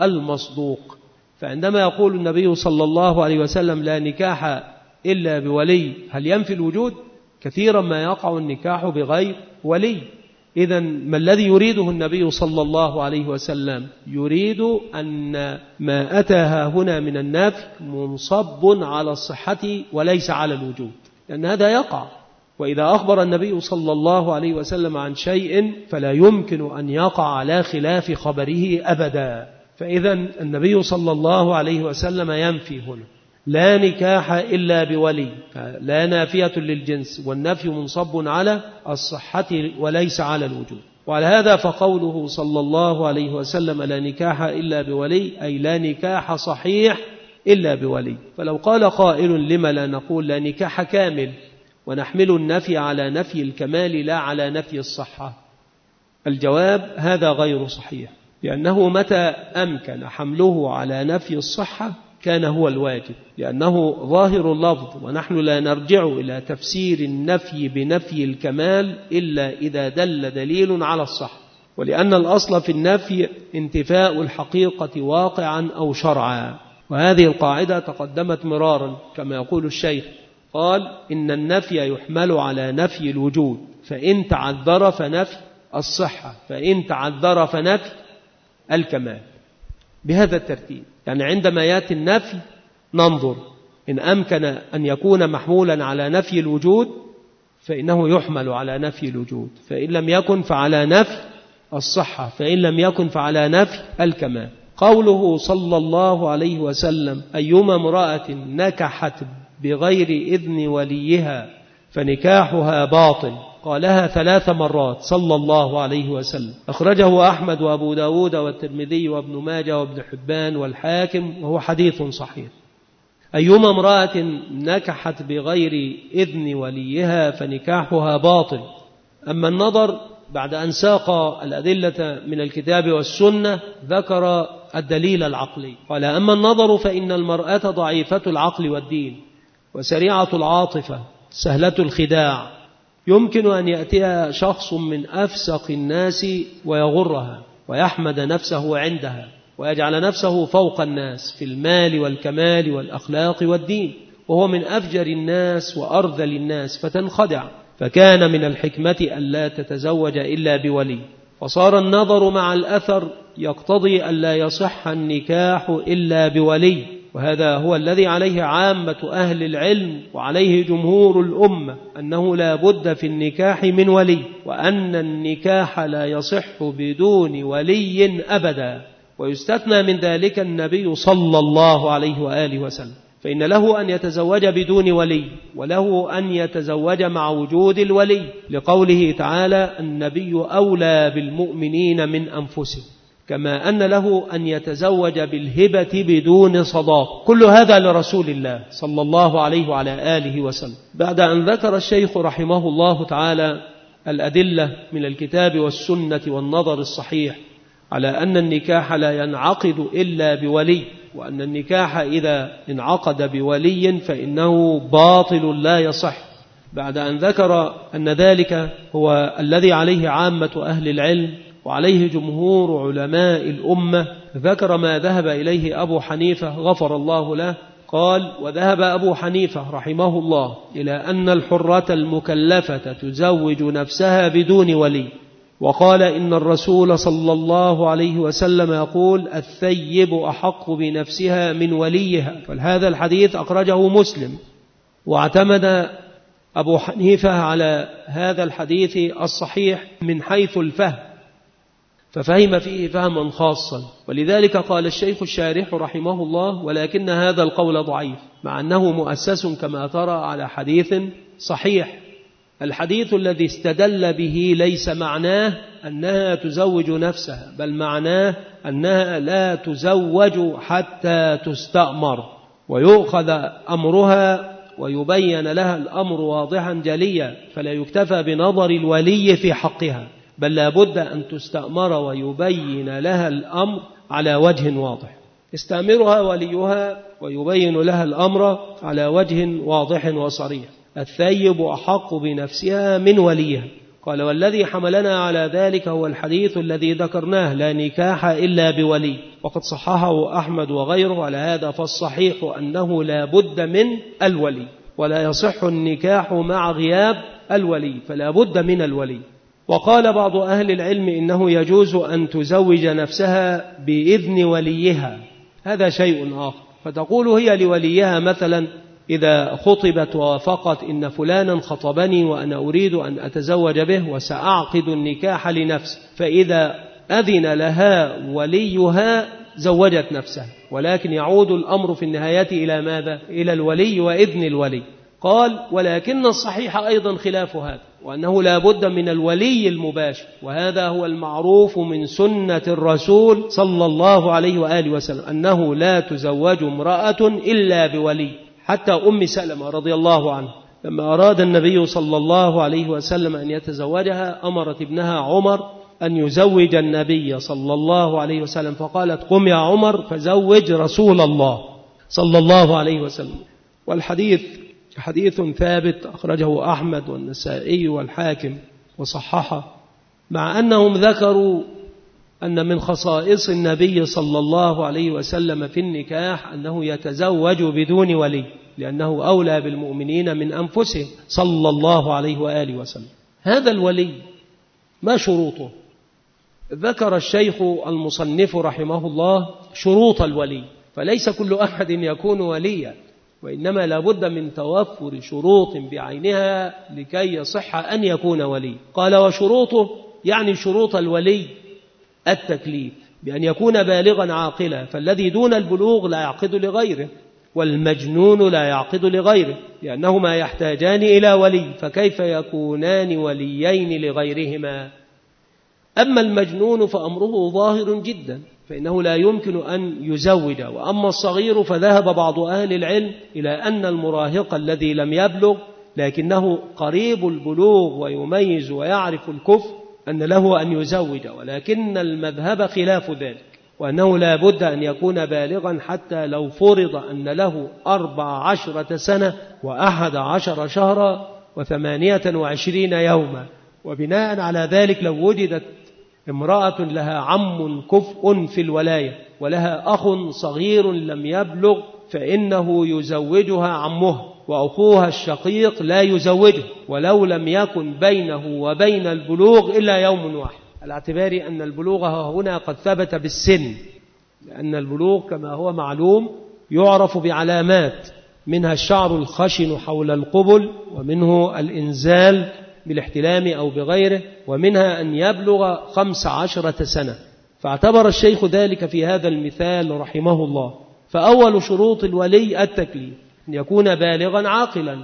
A: المصدوق. فعندما يقول النبي صلى الله عليه وسلم لا نكاح إلا بولي، هل ينفي الوجود؟ كثيرا ما يقع النكاح بغير ولي. إذن ما الذي يريده النبي صلى الله عليه وسلم؟ يريد أن ما أتاها هنا من النفي منصب على الصحة وليس على الوجود، لأن هذا يقع، وإذا أخبر النبي صلى الله عليه وسلم عن شيء فلا يمكن أن يقع على خلاف خبره أبدا. فإذا النبي صلى الله عليه وسلم ينفي هنا لا نكاح إلا بولي، لا نافية للجنس، والنفي منصب على الصحة وليس على الوجود. وعلى هذا فقوله صلى الله عليه وسلم لا نكاح إلا بولي أي لا نكاح صحيح إلا بولي. فلو قال قائل لما لا نقول لا نكاح كامل ونحمل النفي على نفي الكمال لا على نفي الصحة؟ الجواب هذا غير صحيح، لأنه متى أمكن حمله على نفي الصحة كان هو الواجب، لأنه ظاهر اللفظ، ونحن لا نرجع إلى تفسير النفي بنفي الكمال إلا إذا دل دليل على الصح، ولأن الأصل في النفي انتفاء الحقيقة واقعا أو شرعا. وهذه القاعدة تقدمت مرارا كما يقول الشيخ، قال إن النفي يحمل على نفي الوجود، فإن تعذر فنفي الصحة، فإن تعذر فنفي الكمال، بهذا الترتيب. يعني عندما يأتي النفي ننظر إن أمكن أن يكون محمولا على نفي الوجود فإنه يحمل على نفي الوجود، فإن لم يكن فعلى نفي الصحة، فإن لم يكن فعلى نفي الكمال. قوله صلى الله عليه وسلم أيما امرأة نكحت بغير إذن وليها فنكاحها باطل، قالها ثلاث مرات صلى الله عليه وسلم، أخرجه أحمد وأبو داود والترمذي وابن ماجه وابن حبان والحاكم، وهو حديث صحيح. أيما امرأة نكحت بغير إذن وليها فنكاحها باطل. أما النظر بعد أن ساق الأدلة من الكتاب والسنة ذكر الدليل العقلي، قال أما النظر فإن المرأة ضعيفة العقل والدين وسريعة العاطفة سهلة الخداع، يمكن أن يأتيها شخص من أفسق الناس ويغرها ويحمد نفسه عندها ويجعل نفسه فوق الناس في المال والكمال والأخلاق والدين، وهو من أفجر الناس وأرذل الناس فتنخدع، فكان من الحكمة ألا تتزوج إلا بولي، فصار النظر مع الأثر يقتضي ألا يصح النكاح إلا بولي، وهذا هو الذي عليه عامة أهل العلم وعليه جمهور الأمة، أنه لا بد في النكاح من ولي، وأن النكاح لا يصح بدون ولي أبدا. ويستثنى من ذلك النبي صلى الله عليه وآله وسلم، فإن له أن يتزوج بدون ولي، وله أن يتزوج مع وجود الولي، لقوله تعالى: النبي أولى بالمؤمنين من أنفسهم، كما أن له أن يتزوج بالهبة بدون صداق. كل هذا لرسول الله صلى الله عليه وعلى آله وسلم. بعد أن ذكر الشيخ رحمه الله تعالى الأدلة من الكتاب والسنة والنظر الصحيح على أن النكاح لا ينعقد إلا بولي، وأن النكاح إذا انعقد بولي فإنه باطل لا يصح، بعد أن ذكر أن ذلك هو الذي عليه عامة أهل العلم وعليه جمهور علماء الأمة، ذكر ما ذهب إليه أبو حنيفة غفر الله له. قال: وذهب أبو حنيفة رحمه الله إلى أن الحرة المكلفة تزوج نفسها بدون ولي، وقال: إن الرسول صلى الله عليه وسلم يقول: الثيب أحق بنفسها من وليها. فهذا الحديث أخرجه مسلم، واعتمد أبو حنيفة على هذا الحديث الصحيح من حيث الفهم، ففهم فيه فهما خاصا، ولذلك قال الشيخ الشارح رحمه الله: ولكن هذا القول ضعيف، مع أنه مؤسس كما ترى على حديث صحيح. الحديث الذي استدل به ليس معناه أنها تزوج نفسها، بل معناه أنها لا تزوج حتى تستأمر ويؤخذ أمرها ويبين لها الأمر واضحا جليا، فلا يكتفى بنظر الولي في حقها، بل لا بد أن تستأمر ويبين لها الأمر على وجه واضح. استأمرها وليها ويبين لها الأمر على وجه واضح وصريح. الثيب أحق بنفسها من وليها. قال: والذي حملنا على ذلك هو الحديث الذي ذكرناه: لا نكاح إلا بولي، وقد صححه أحمد وغيره. على هذا فالصحيح أنه لا بد من الولي، ولا يصح النكاح مع غياب الولي، فلا بد من الولي. وقال بعض أهل العلم إنه يجوز أن تزوج نفسها بإذن وليها، هذا شيء آخر، فتقول هي لوليها مثلا إذا خطبت ووافقت: إن فلانا خطبني وأنا أريد أن أتزوج به وسأعقد النكاح لنفسي، فإذا أذن لها وليها زوجت نفسها، ولكن يعود الأمر في النهاية إلى ماذا؟ إلى الولي وإذن الولي. قال: ولكن الصحيح أيضا خلاف هذا، وأنه لا بد من الولي المباشر، وهذا هو المعروف من سنة الرسول صلى الله عليه وآله وسلم، أنه لا تزوج امرأة إلا بولي. حتى أم سلمة رضي الله عنها لما أراد النبي صلى الله عليه وسلم أن يتزوجها أمرت ابنها عمر أن يزوج النبي صلى الله عليه وسلم، فقالت: قم يا عمر فزوج رسول الله صلى الله عليه وسلم. والحديث حديث ثابت أخرجه أحمد والنسائي والحاكم وصححه، مع أنهم ذكروا أن من خصائص النبي صلى الله عليه وسلم في النكاح أنه يتزوج بدون ولي، لأنه أولى بالمؤمنين من أنفسهم صلى الله عليه وآله وسلم. هذا الولي ما شروطه؟ ذكر الشيخ المصنف رحمه الله شروط الولي، فليس كل أحد يكون وليا، وإنما لا بد من توفر شروط بعينها لكي يصح أن يكون ولي. قال: وشروطه يعني شروط الولي التكليف، بأن يكون بالغا عاقلا، فالذي دون البلوغ لا يعقد لغيره، والمجنون لا يعقد لغيره، لأنهما يحتاجان إلى ولي، فكيف يكونان وليين لغيرهما؟ أما المجنون فأمره ظاهر جدا، فإنه لا يمكن أن يزوج. وأما الصغير فذهب بعض أهل العلم إلى أن المراهق الذي لم يبلغ لكنه قريب البلوغ ويميز ويعرف الكفر أن له أن يزوج، ولكن المذهب خلاف ذلك، وأنه لا بد أن يكون بالغا حتى لو فرض أن له أربع عشرة سنة وأحد عشر شهرا وثمانية وعشرين يوما. وبناء على ذلك لو وجدت امرأة لها عم كفء في الولاية ولها أخ صغير لم يبلغ فإنه يزوجها عمها، وأخوها الشقيق لا يزوجه ولو لم يكن بينه وبين البلوغ إلا يوم واحد، على اعتبار أن البلوغ هنا قد ثبت بالسن، لأن البلوغ كما هو معلوم يعرف بعلامات، منها الشعر الخشن حول القبل، ومنه الإنزال بالاحتلام أو بغيره، ومنها أن يبلغ خمس عشرة سنة. فاعتبر الشيخ ذلك في هذا المثال رحمه الله. فأول شروط الولي التكليف، أن يكون بالغا عاقلا.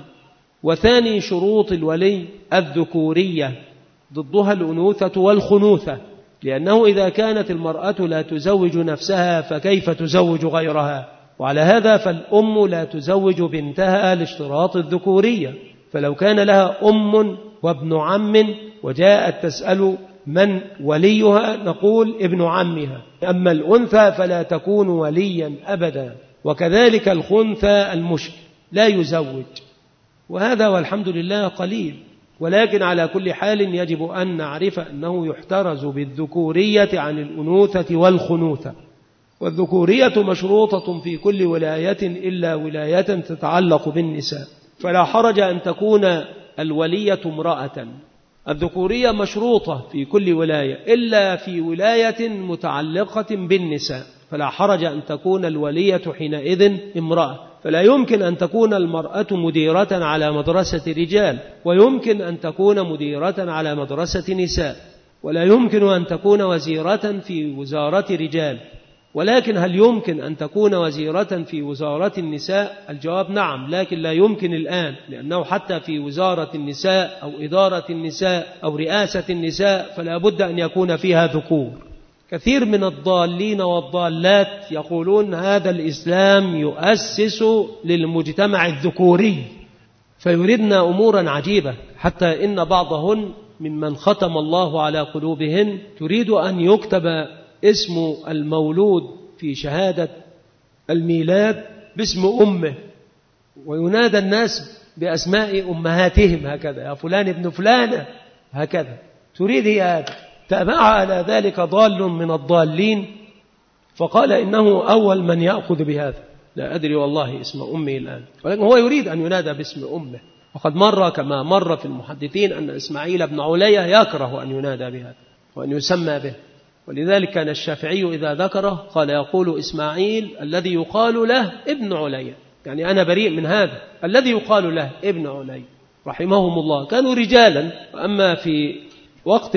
A: وثاني شروط الولي الذكورية، ضدها الأنوثة والخنوثة، لأنه إذا كانت المرأة لا تزوج نفسها فكيف تزوج غيرها؟ وعلى هذا فالأم لا تزوج بنتها لاشتراط الذكورية، فلو كان لها أم وابن عم وجاءت تسأل من وليها نقول ابن عمها، أما الأنثى فلا تكون وليا أبدا. وكذلك الخنثى المشكل لا يزوج، وهذا والحمد لله قليل، ولكن على كل حال يجب أن نعرف أنه يحترز بالذكورية عن الأنوثة والخنوثة. والذكورية مشروطة في كل ولاية إلا ولاية تتعلق بالنساء، فلا حرج أن تكون الولية امرأة. الذكورية مشروطة في كل ولاية إلا في ولاية متعلقة بالنساء، فلا حرج أن تكون الولية حينئذ امرأة. فلا يمكن أن تكون المرأة مديرة على مدرسة رجال، ويمكن أن تكون مديرة على مدرسة نساء، ولا يمكن أن تكون وزيرة في وزارة رجال. ولكن هل يمكن أن تكون وزيرة في وزارة النساء؟ الجواب نعم، لكن لا يمكن الآن، لأنه حتى في وزارة النساء أو إدارة النساء أو رئاسة النساء فلا بد أن يكون فيها ذكور. كثير من الضالين والضالات يقولون هذا الإسلام يؤسس للمجتمع الذكوري، فيريدن أمورا عجيبة، حتى إن بعضهن ممن ختم الله على قلوبهن تريد أن يكتب اسم المولود في شهادة الميلاد باسم أمه، وينادى الناس بأسماء أمهاتهم هكذا، يا فلان ابن فلانة هكذا، تريد هي هذا. تابع على ذلك ضال من الضالين فقال إنه أول من يأخذ بهذا، لا أدري والله اسم أمه الآن، ولكن هو يريد أن ينادى باسم أمه. وقد مر كما مر في المحدثين أن إسماعيل بن علية يكره أن ينادى بهذا وأن يسمى به، ولذلك كان الشافعي إذا ذكره قال يقول إسماعيل الذي يقال له ابن علية، يعني أنا بريء من هذا الذي يقال له ابن علية رحمهم الله. كانوا رجالا، وأما في وقت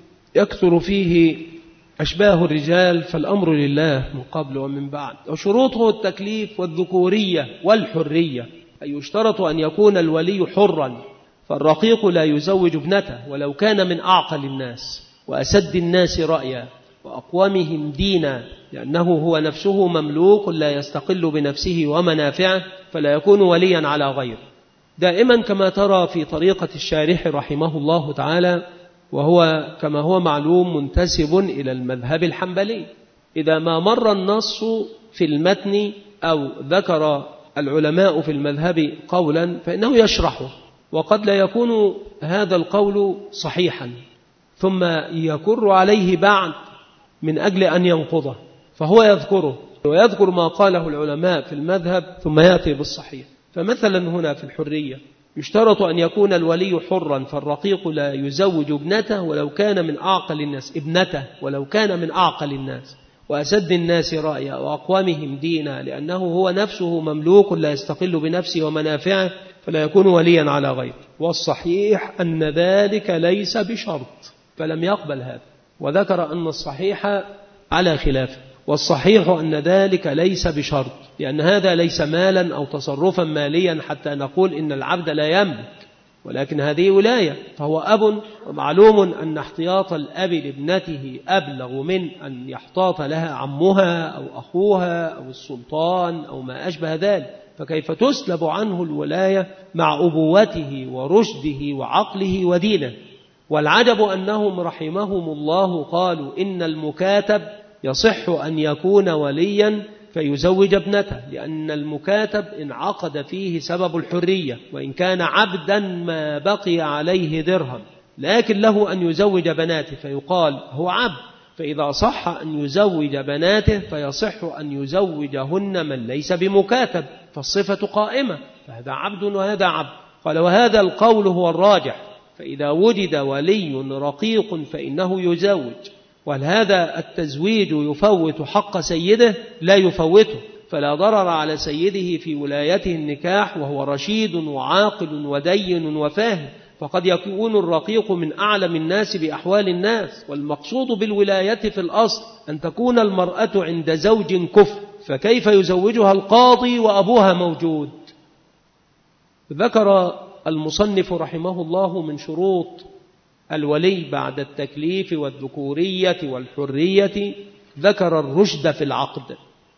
A: يكثر فيه أشباه الرجال فالأمر لله من قبل ومن بعد. وشروطه التكليف والذكورية والحرية، أي يشترط أن يكون الولي حرا، فالرقيق لا يزوج ابنته ولو كان من أعقل الناس وأسد الناس رأيا وأقومهم دينا، لأنه هو نفسه مملوك لا يستقل بنفسه ومنافعه، فلا يكون وليا على غيره. دائما كما ترى في طريقة الشارح رحمه الله تعالى، وهو كما هو معلوم منتسب إلى المذهب الحنبلي، إذا ما مر النص في المتن أو ذكر العلماء في المذهب قولا فإنه يشرحه، وقد لا يكون هذا القول صحيحا ثم يكر عليه بعد من أجل أن ينقضه، فهو يذكره ويذكر ما قاله العلماء في المذهب ثم يأتي بالصحيح. فمثلا هنا في الحرية يشترط أن يكون الولي حرا، فالرقيق لا يزوج ابنته ولو كان من أعقل الناس ابنته ولو كان من أعقل الناس وأسد الناس رأيا وأقومهم دينا، لأنه هو نفسه مملوك لا يستقل بنفسه ومنافعه، فلا يكون وليا على غيره. والصحيح أن ذلك ليس بشرط، فلم يقبل هذا، وذكر أن الصحيح على خلافه. والصحيح أن ذلك ليس بشرط، لأن هذا ليس مالا أو تصرفا ماليا حتى نقول إن العبد لا يملك، ولكن هذه ولاية، فهو أب، ومعلوم أن احتياط الأب لابنته أبلغ من أن يحتاط لها عمها أو أخوها أو السلطان أو ما أشبه ذلك، فكيف تسلب عنه الولاية مع أبوته ورشده وعقله ودينه؟ والعجب أنهم رحمهم الله قالوا إن المكاتب يصح أن يكون وليا فيزوج ابنته، لأن المكاتب انعقد فيه سبب الحرية، وإن كان عبدا ما بقي عليه درهم، لكن له أن يزوج بناته، فيقال هو عبد فإذا صح أن يزوج بناته فيصح أن يزوجهن من ليس بمكاتب، فالصفة قائمة، فهذا عبد وهذا عبد. قال وهذا القول هو الراجح، فإذا وجد ولي رقيق فإنه يزوج. وهل هذا التزويج يفوت حق سيده؟ لا يفوته، فلا ضرر على سيده في ولايته النكاح وهو رشيد وعاقل ودين وفاهم، فقد يكون الرقيق من أعلم الناس بأحوال الناس. والمقصود بالولاية في الأصل أن تكون المرأة عند زوج كفء، فكيف يزوجها القاضي وأبوها موجود؟ ذكر المصنف رحمه الله من شروط الولي بعد التكليف والذكورية والحرية، ذكر الرشد في العقد،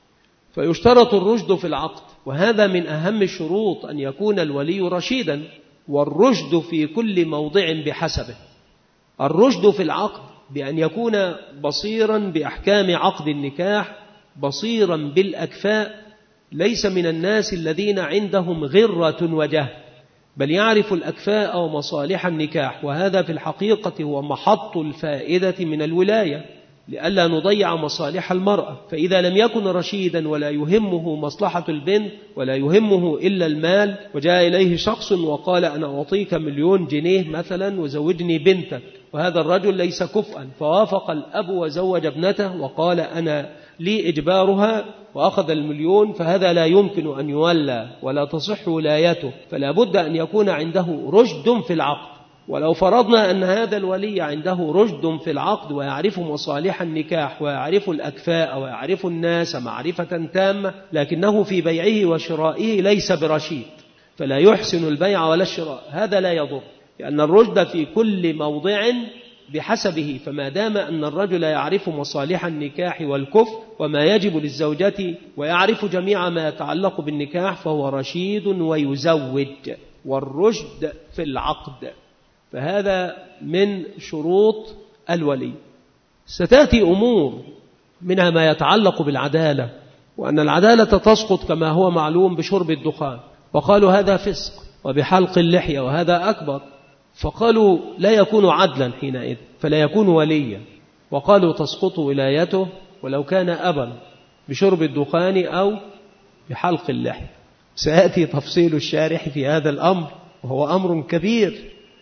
A: فيشترط الرشد في العقد، وهذا من أهم الشروط أن يكون الولي رشيدا، والرشد في كل موضع بحسبه. الرشد في العقد بأن يكون بصيرا بأحكام عقد النكاح، بصيرا بالأكفاء، ليس من الناس الذين عندهم غرة وجهل، بل يعرف الأكفاء ومصالح النكاح، وهذا في الحقيقة هو محط الفائدة من الولاية، لئلا نضيع مصالح المرأة. فإذا لم يكن رشيدا ولا يهمه مصلحة البنت ولا يهمه إلا المال، وجاء إليه شخص وقال أنا أعطيك مليون جنيه مثلا وزوجني بنتك، وهذا الرجل ليس كفءا، فوافق الأب وزوج ابنته وقال أنا لي إجبارها وأخذ المليون، فهذا لا يمكن أن يولى ولا تصح ولايته، فلا بد أن يكون عنده رشد في العقد. ولو فرضنا أن هذا الولي عنده رشد في العقد ويعرف مصالح النكاح ويعرف الأكفاء ويعرف الناس معرفة تامة، لكنه في بيعه وشرائه ليس برشيد، فلا يحسن البيع ولا الشراء، هذا لا يضر، لأن الرشد في كل موضع بحسبه. فما دام أن الرجل يعرف مصالح النكاح والكفء وما يجب للزوجة ويعرف جميع ما يتعلق بالنكاح فهو رشيد ويزوج. والرشد في العقد، فهذا من شروط الولي. ستأتي أمور منها ما يتعلق بالعدالة، وأن العدالة تسقط كما هو معلوم بشرب الدخان، وقالوا هذا فسق، وبحلق اللحية وهذا أكبر، فقالوا لا يكون عدلا حينئذ، فلا يكون وليا، وقالوا تسقط ولايته ولو كان أبا بشرب الدخان أو بحلق اللحية. سيأتي تفصيل الشارح في هذا الأمر، وهو أمر كبير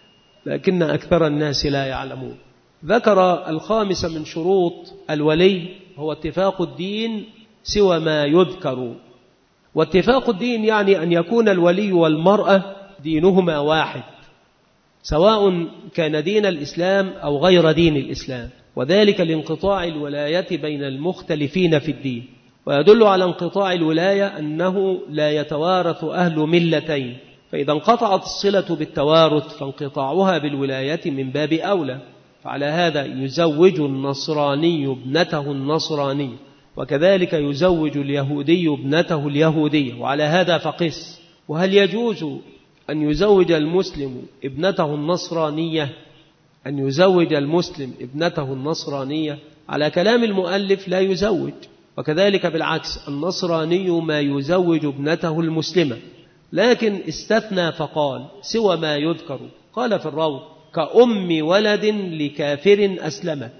A: لكن أكثر الناس لا يعلمون. ذكر الخامس من شروط الولي هو اتفاق الدين سوى ما يذكر. واتفاق الدين يعني أن يكون الولي والمرأة دينهما واحد، سواء كان دين الإسلام أو غير دين الإسلام، وذلك لانقطاع الولاية بين المختلفين في الدين. ويدل على انقطاع الولاية أنه لا يتوارث أهل ملتين، فإذا انقطعت الصلة بالتوارث فانقطاعها بالولاية من باب أولى. فعلى هذا يزوج النصراني ابنته النصرانية، وكذلك يزوج اليهودي ابنته اليهودية، وعلى هذا فقس. وهل يجوز أن يزوج المسلم ابنته النصرانية؟ أن يزوج المسلم ابنته النصرانية على كلام المؤلف لا يزوج، وكذلك بالعكس النصراني ما يزوج ابنته المسلمة، لكن استثنى فقال سوى ما يذكر. قال في الروض كأم ولد لكافر أسلمت،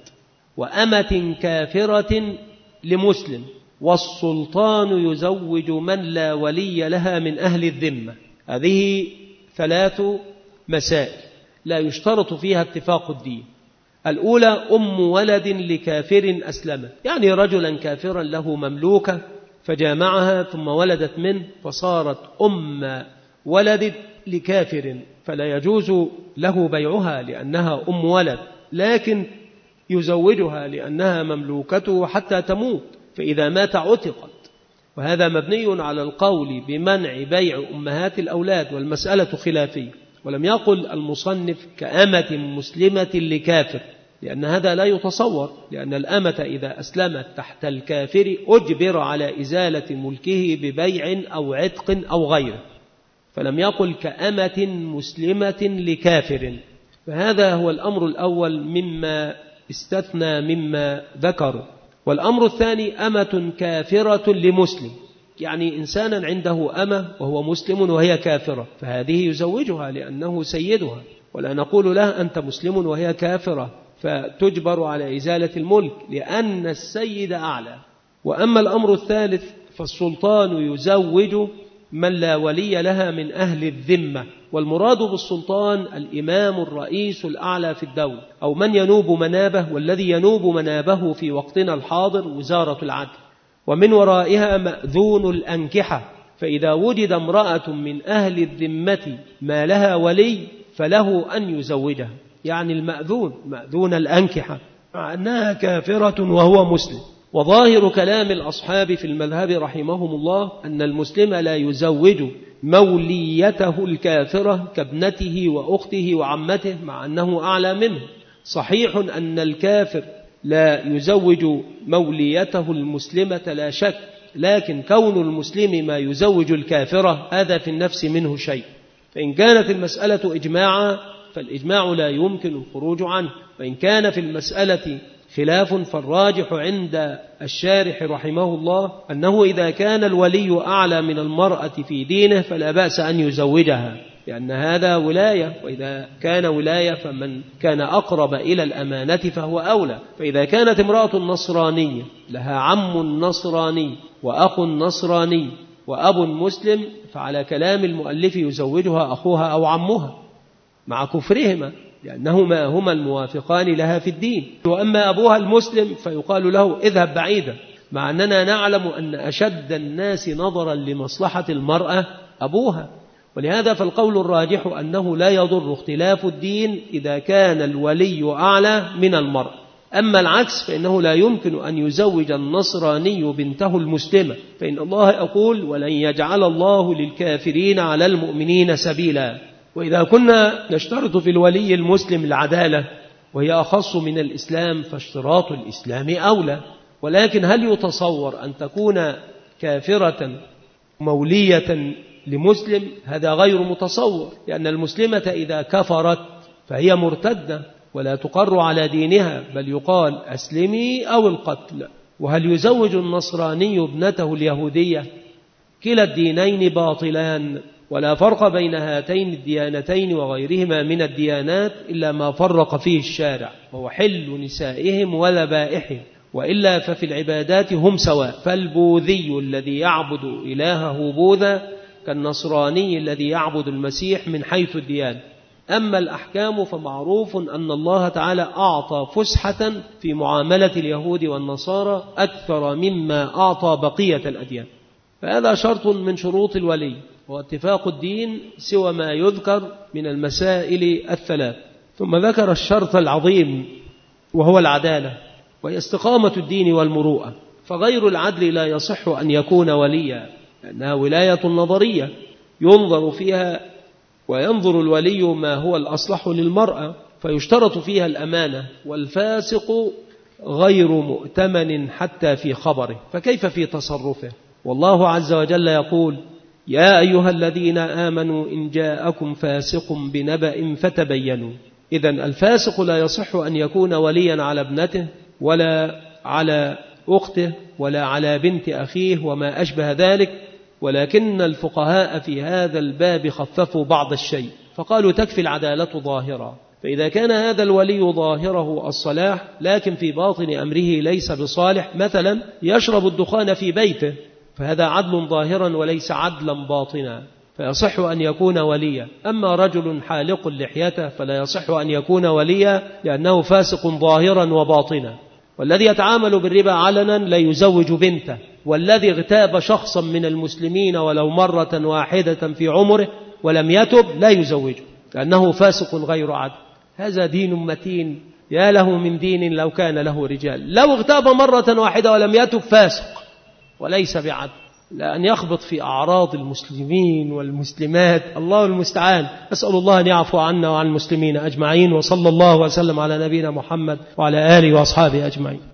A: وأمة كافرة لمسلم، والسلطان يزوج من لا ولي لها من أهل الذمة. هذه ثلاث مسائل لا يشترط فيها اتفاق الدين. الأولى أم ولد لكافر أسلمت، يعني رجلا كافرا له مملوكة فجامعها ثم ولدت منه فصارت أم ولد لكافر، فلا يجوز له بيعها لأنها أم ولد، لكن يزوجها لأنها مملوكته حتى تموت، فإذا مات عتقت. وهذا مبني على القول بمنع بيع أمهات الأولاد، والمسألة خلافية. ولم يقل المصنف كأمة مسلمة لكافر، لأن هذا لا يتصور، لأن الأمة إذا أسلمت تحت الكافر أجبر على إزالة ملكه ببيع أو عتق أو غيره، فلم يقل كأمة مسلمة لكافر. فهذا هو الأمر الأول مما استثنى مما ذكروا. والأمر الثاني أمة كافرة لمسلم، يعني إنسانا عنده أمة وهو مسلم وهي كافرة، فهذه يزوجها لأنه سيدها، ولا نقول له أنت مسلم وهي كافرة فتجبر على إزالة الملك لأن السيد أعلى. وأما الأمر الثالث فالسلطان يزوج من لا ولي لها من أهل الذمة، والمراد بالسلطان الإمام الرئيس الأعلى في الدولة أو من ينوب منابه، والذي ينوب منابه في وقتنا الحاضر وزارة العدل، ومن ورائها مأذون الأنكحة، فإذا وجد امرأة من أهل الذمة ما لها ولي فله أن يزوجها، يعني المأذون مأذون الأنكحة، مع أنها كافرة وهو مسلم. وظاهر كلام الأصحاب في المذهب رحمهم الله أن المسلم لا يزوج موليته الكافرة كابنته وأخته وعمته مع أنه أعلى منه. صحيح أن الكافر لا يزوج موليته المسلمة لا شك، لكن كون المسلم ما يزوج الكافرة هذا في النفس منه شيء. فإن كانت المسألة إجماعا فالإجماع لا يمكن الخروج عنه، وإن كان في المسألة خلاف فالراجح عند الشارح رحمه الله أنه إذا كان الولي أعلى من المرأة في دينه فلا بأس أن يزوجها، لأن هذا ولاية، وإذا كان ولاية فمن كان أقرب إلى الأمانة فهو أولى. فإذا كانت امرأة نصرانية لها عم نصراني وأخ نصراني وأب مسلم فعلى كلام المؤلف يزوجها أخوها أو عمها مع كفرهما، لأنهما هما الموافقان لها في الدين. وأما أبوها المسلم فيقال له اذهب بعيدا، مع أننا نعلم أن أشد الناس نظرا لمصلحة المرأة أبوها. ولهذا فالقول الراجح أنه لا يضر اختلاف الدين إذا كان الولي أعلى من المرأة. أما العكس فإنه لا يمكن أن يزوج النصراني بنته المسلمة، فإن الله يقول ولن يجعل الله للكافرين على المؤمنين سبيلا. وإذا كنا نشترط في الولي المسلم العدالة وهي أخص من الإسلام فاشتراط الإسلام أولى. ولكن هل يتصور أن تكون كافرة مولية لمسلم؟ هذا غير متصور، لأن المسلمة إذا كفرت فهي مرتدة ولا تقر على دينها، بل يقال أسلمي أو القتل. وهل يزوج النصراني ابنته اليهودية؟ كلا الدينين باطلان، ولا فرق بين هاتين الديانتين وغيرهما من الديانات إلا ما فرق فيه الشارع، وهو حل نسائهم وذبائحهم، وإلا ففي العبادات هم سواء. فالبوذي الذي يعبد إلهه بوذا كالنصراني الذي يعبد المسيح من حيث الديانة. أما الأحكام فمعروف أن الله تعالى أعطى فسحة في معاملة اليهود والنصارى أكثر مما أعطى بقية الأديان، فهذا شرط من شروط الولي، واتفاق الدين سوى ما يذكر من المسائل الثلاث. ثم ذكر الشرط العظيم وهو العدالة، وهي استقامة الدين والمروءة، فغير العدل لا يصح أن يكون وليا، لأنها ولاية نظرية ينظر فيها وينظر الولي ما هو الأصلح للمرأة، فيشترط فيها الأمانة، والفاسق غير مؤتمن حتى في خبره، فكيف في تصرفه؟ والله عز وجل يقول يا أيها الذين آمنوا إن جاءكم فاسق بنبأ فتبينوا. إذن الفاسق لا يصح أن يكون وليا على ابنته ولا على أخته ولا على بنت أخيه وما أشبه ذلك، ولكن الفقهاء في هذا الباب خففوا بعض الشيء فقالوا تكفي العدالة ظاهرة. فإذا كان هذا الولي ظاهره الصلاح لكن في باطن أمره ليس بصالح، مثلا يشرب الدخان في بيته، فهذا عدل ظاهرا وليس عدلا باطنا، فيصح أن يكون وليا. أما رجل حالق لحيته فلا يصح أن يكون وليا لأنه فاسق ظاهرا وباطنا. والذي يتعامل بالربا علنا لا يزوج بنته، والذي اغتاب شخصا من المسلمين ولو مرة واحدة في عمره ولم يتب لا يزوجه لأنه فاسق غير عدل. هذا دين متين، يا له من دين لو كان له رجال. لو اغتاب مرة واحدة ولم يتب فاسق وليس بعدل، لأن يخبط في أعراض المسلمين والمسلمات، الله المستعان. أسأل الله أن يعفو عنا وعن المسلمين أجمعين، وصلى الله وسلم على نبينا محمد وعلى آله وأصحابه أجمعين.